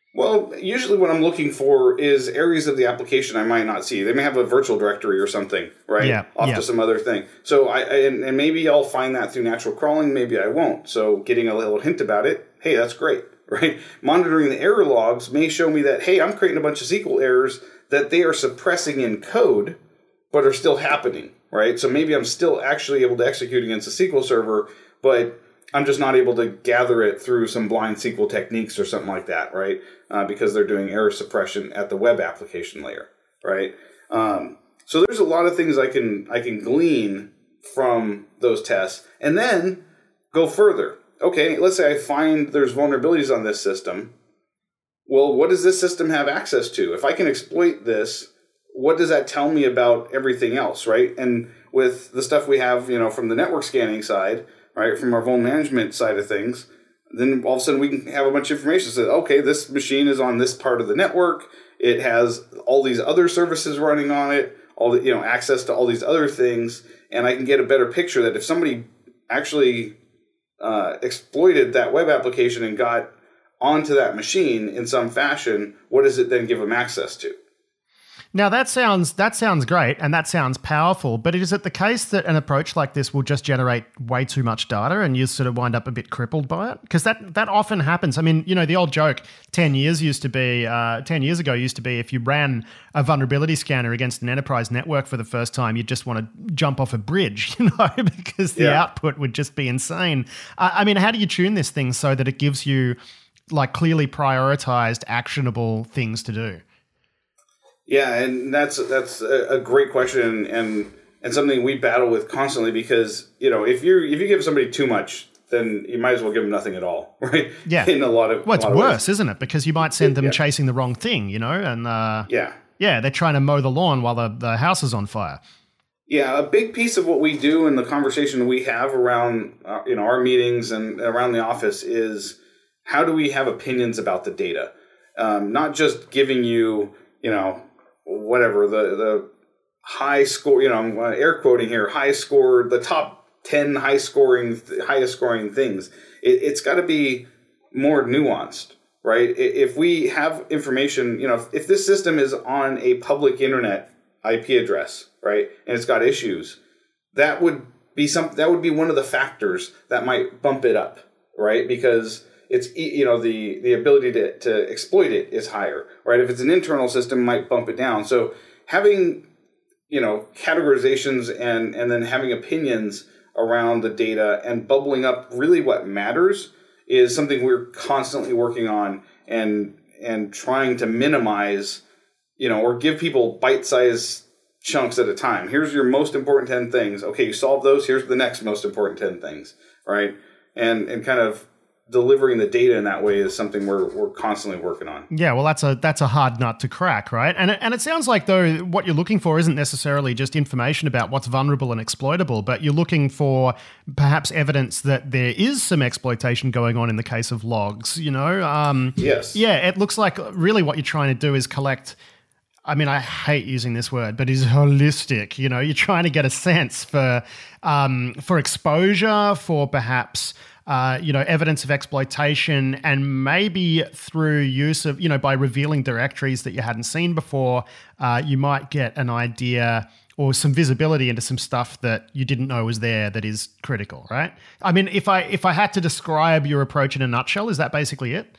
Well, usually what I'm looking for is areas of the application I might not see. They may have a virtual directory or something, right? Yeah, Off yeah. to some other thing. So I, I and, and maybe I'll find that through natural crawling. Maybe I won't. So getting a little hint about it, hey, that's great, right? Monitoring the error logs may show me that, hey, I'm creating a bunch of S Q L errors that they are suppressing in code, but are still happening, right? So maybe I'm still actually able to execute against a S Q L server, but I'm just not able to gather it through some blind S Q L techniques or something like that, right? Uh, because they're doing error suppression at the web application layer, right? Um, so there's a lot of things I can I can glean from those tests, and then go further. Okay, let's say I find there's vulnerabilities on this system. Well, what does this system have access to? If I can exploit this, what does that tell me about everything else, right? And with the stuff we have, you know, from the network scanning side, right, from our vuln management side of things, then all of a sudden we can have a bunch of information that says, okay, this machine is on this part of the network. It has all these other services running on it, all the, you know, access to all these other things, and I can get a better picture that if somebody actually uh, exploited that web application and got onto that machine in some fashion, what does it then give them access to? Now that sounds that sounds great and that sounds powerful, but is it the case that an approach like this will just generate way too much data and you sort of wind up a bit crippled by it? Because that that often happens. I mean, you know, the old joke ten years used to be uh, ten years ago used to be if you ran a vulnerability scanner against an enterprise network for the first time, you'd just want to jump off a bridge, you know, because the yeah. output would just be insane. Uh, I mean, how do you tune this thing so that it gives you like clearly prioritized, actionable things to do? Yeah, and that's that's a great question, and and something we battle with constantly, because you know if you if you give somebody too much, then you might as well give them nothing at all, right? Yeah. In a lot of well, it's worse, ways. Isn't it? Because you might send them yeah. chasing the wrong thing, you know, and uh, yeah, yeah, they're trying to mow the lawn while the, the house is on fire. Yeah, a big piece of what we do in the conversation we have around uh, you know our meetings and around the office is how do we have opinions about the data, um, not just giving you you know. whatever, the the high score, you know, I'm air quoting here, high score, the top ten high scoring, highest scoring things. It, it's got to be more nuanced, right? If we have information, you know, if, if this system is on a public internet I P address, right, and it's got issues, that would be some, that would be one of the factors that might bump it up, right? Because it's, you know, the, the ability to, to exploit it is higher, right? If it's an internal system, it might bump it down. So having, you know, categorizations and, and then having opinions around the data and bubbling up really what matters is something we're constantly working on and, and trying to minimize, you know, or give people bite-sized chunks at a time. Here's your most important ten things. Okay, you solve those. Here's the next most important ten things, right? And, and kind of delivering the data in that way is something we're we're constantly working on. Yeah, well, that's a that's a hard nut to crack, right? And it, and it sounds like though what you're looking for isn't necessarily just information about what's vulnerable and exploitable, but you're looking for perhaps evidence that there is some exploitation going on in the case of logs. You know, um, yes, yeah, it looks like really what you're trying to do is collect. I mean, I hate using this word, but is holistic. You know, you're trying to get a sense for um, for exposure, for perhaps. Uh, you know, evidence of exploitation, and maybe through use of, you know, by revealing directories that you hadn't seen before, uh, you might get an idea or some visibility into some stuff that you didn't know was there that is critical, right? I mean, if I if I had to describe your approach in a nutshell, is that basically it?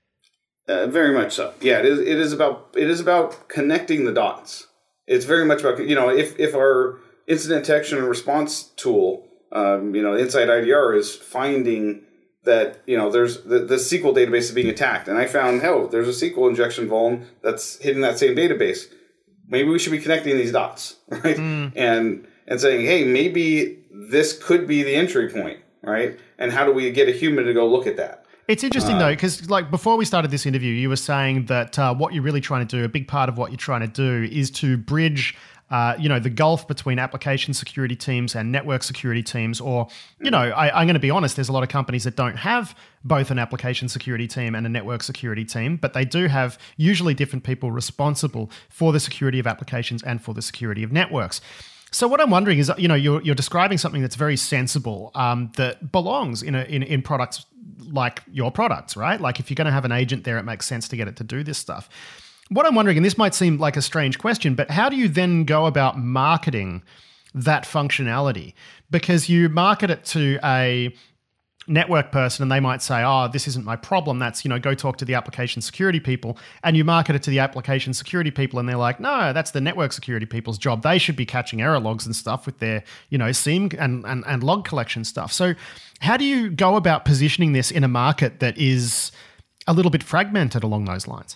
Uh, very much so. Yeah, it is. It is about it is about connecting the dots. It's very much about, you know, if if our incident detection and response tool. Um, you know, Insight I D R is finding that, you know, there's the, the S Q L database is being attacked. And I found, hell, there's a S Q L injection vuln that's hitting that same database. Maybe we should be connecting these dots, right? Mm. And and saying, hey, maybe this could be the entry point, right? And how do we get a human to go look at that? It's interesting, uh, though, because like before we started this interview, you were saying that uh, what you're really trying to do, a big part of what you're trying to do is to bridge Uh, you know, the gulf between application security teams and network security teams, or, you know, I, I'm going to be honest, there's a lot of companies that don't have both an application security team and a network security team, but they do have usually different people responsible for the security of applications and for the security of networks. So what I'm wondering is, you know, you're, you're describing something that's very sensible, um, that belongs in, a, in in products like your products, right? Like if you're going to have an agent there, it makes sense to get it to do this stuff. What I'm wondering, and this might seem like a strange question, but how do you then go about marketing that functionality? Because you market it to a network person and they might say, oh, this isn't my problem. That's, you know, go talk to the application security people. And you market it to the application security people and they're like, no, that's the network security people's job. They should be catching error logs and stuff with their, you know, SIEM and, and, and log collection stuff. So how do you go about positioning this in a market that is a little bit fragmented along those lines?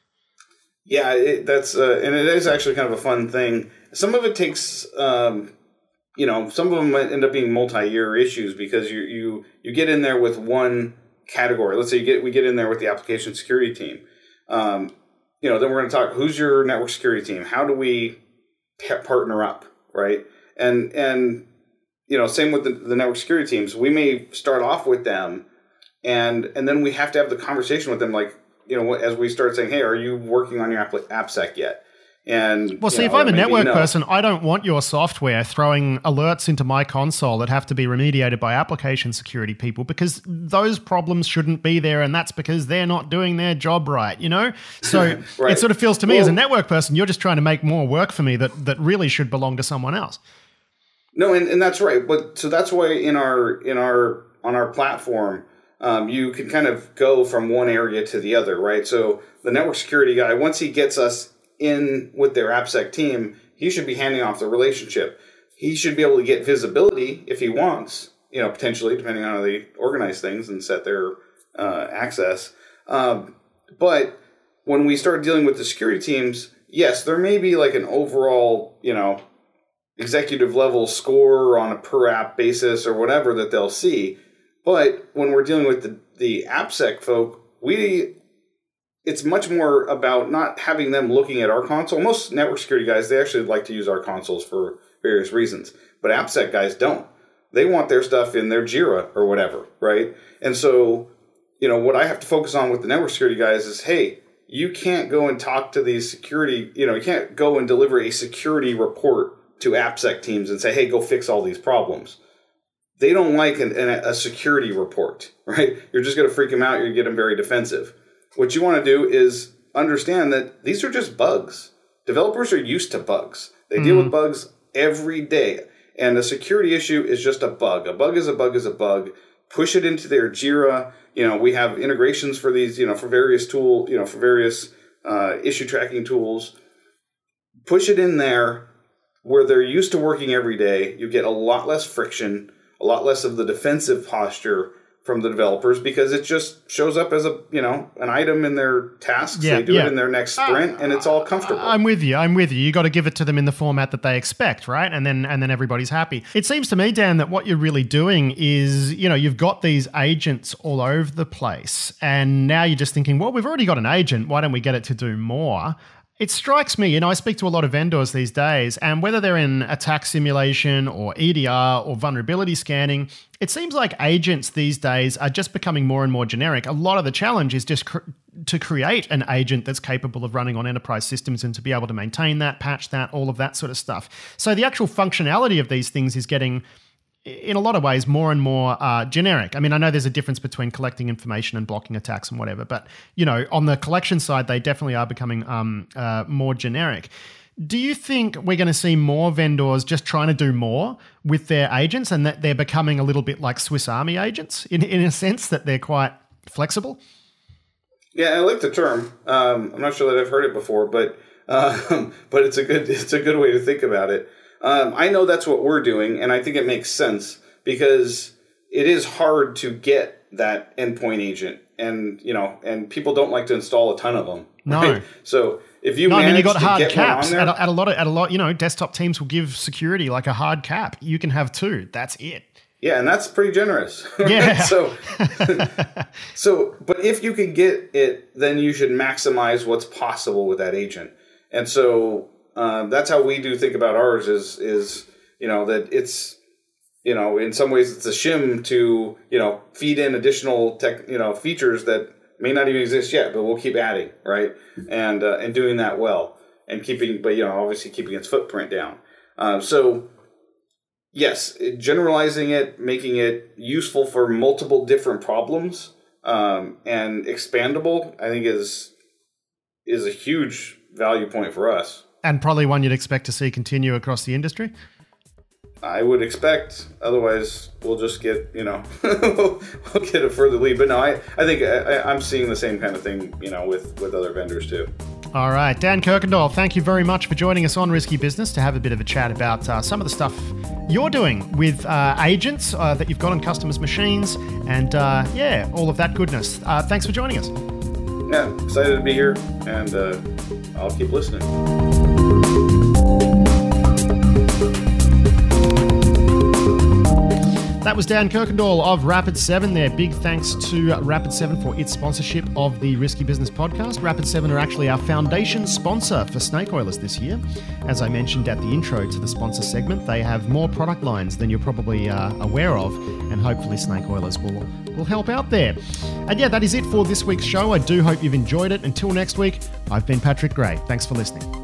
Yeah, it, that's uh, and it is actually kind of a fun thing. Some of it takes, um, you know, some of them might end up being multi-year issues because you you you get in there with one category. Let's say you get we get in there with the application security team. Um, you know, then we're going to talk. Who's your network security team? How do we partner up, right? And and you know, same with the, the network security teams. We may start off with them, and and then we have to have the conversation with them, like, you know, as we start saying, hey, are you working on your app- AppSec yet? And well, see, know, if I'm a network no. person, I don't want your software throwing alerts into my console that have to be remediated by application security people, because those problems shouldn't be there, and that's because they're not doing their job right, you know? So right. It sort of feels to me well, as a network person, you're just trying to make more work for me that, that really should belong to someone else. No, and, and that's right. But so that's why in our in our on our platform, Um, you can kind of go from one area to the other, right? So the network security guy, once he gets us in with their AppSec team, he should be handing off the relationship. He should be able to get visibility if he wants, you know, potentially, depending on how they organize things and set their uh, access. Um, but when we start dealing with the security teams, yes, there may be like an overall, you know, executive level score on a per app basis or whatever that they'll see. But when we're dealing with the, the AppSec folk, we it's much more about not having them looking at our console. Most network security guys, they actually like to use our consoles for various reasons. But AppSec guys don't. They want their stuff in their Jira or whatever, right? And so, you know, what I have to focus on with the network security guys is, hey, you can't go and talk to these security, you know, you can't go and deliver a security report to AppSec teams and say, hey, go fix all these problems. They don't like an, an, a security report, right? You're just going to freak them out. You're going to get them very defensive. What you want to do is understand that these are just bugs. Developers are used to bugs. They mm-hmm. deal with bugs every day. And a security issue is just a bug. A bug is a bug is a bug. Push it into their Jira. You know, we have integrations for these, you know, for various tool, you know, for various uh, issue tracking tools. Push it in there where they're used to working every day. You get a lot less friction, a lot less of the defensive posture from the developers, because it just shows up as a, you know, an item in their tasks. Yeah, they do yeah. it in their next sprint, uh, and it's all comfortable. I'm with you. I'm with you. You got to give it to them in the format that they expect, right? And then and then everybody's happy. It seems to me, Dan, that what you're really doing is, you know, you've got these agents all over the place, and now you're just thinking, well, we've already got an agent. Why don't we get it to do more? It strikes me, you know, I speak to a lot of vendors these days, and whether they're in attack simulation or E D R or vulnerability scanning, it seems like agents these days are just becoming more and more generic. A lot of the challenge is just cr- to create an agent that's capable of running on enterprise systems and to be able to maintain that, patch that, all of that sort of stuff. So the actual functionality of these things is getting, in a lot of ways, more and more uh, generic. I mean, I know there's a difference between collecting information and blocking attacks and whatever, but, you know, on the collection side, they definitely are becoming um, uh, more generic. Do you think we're going to see more vendors just trying to do more with their agents, and that they're becoming a little bit like Swiss Army agents in, in a sense that they're quite flexible? Yeah, I like the term. Um, I'm not sure that I've heard it before, but um, but it's a good it's a good way to think about it. Um, I know that's what we're doing, and I think it makes sense because it is hard to get that endpoint agent, and you know, and people don't like to install a ton of them. No, right? So if you no, manage I mean, you got to hard get caps one on there, at a, at a lot of at a lot. You know, desktop teams will give security like a hard cap. You can have two. That's it. Yeah, and that's pretty generous. Right? Yeah. So, so, but if you can get it, then you should maximize what's possible with that agent, and so. Um, that's how we do think about ours is, is, you know, that it's, you know, in some ways it's a shim to, you know, feed in additional tech, you know, features that may not even exist yet, but we'll keep adding, right? And, uh, and doing that well and keeping, but, you know, obviously keeping its footprint down. Uh, so yes, generalizing it, making it useful for multiple different problems, um, and expandable, I think is is a huge value point for us. And probably one you'd expect to see continue across the industry? I would expect. Otherwise, we'll just get, you know, we'll get a further lead. But no, I, I think I, I'm seeing the same kind of thing, you know, with, with other vendors too. All right. Dan Kirkendall, thank you very much for joining us on Risky Business to have a bit of a chat about uh, some of the stuff you're doing with uh, agents uh, that you've got on customers' machines and, uh, yeah, all of that goodness. Uh, thanks for joining us. Yeah, excited to be here, and uh, I'll keep listening. That was Dan Kirkendall of Rapid seven there. Big thanks to Rapid seven for its sponsorship of the Risky Business podcast. Rapid seven are actually our foundation sponsor for Snake Oilers this year. As I mentioned at the intro to the sponsor segment, they have more product lines than you're probably uh, aware of, and hopefully Snake Oilers will, will help out there. And yeah, that is it for this week's show. I do hope you've enjoyed it. Until next week, I've been Patrick Gray. Thanks for listening.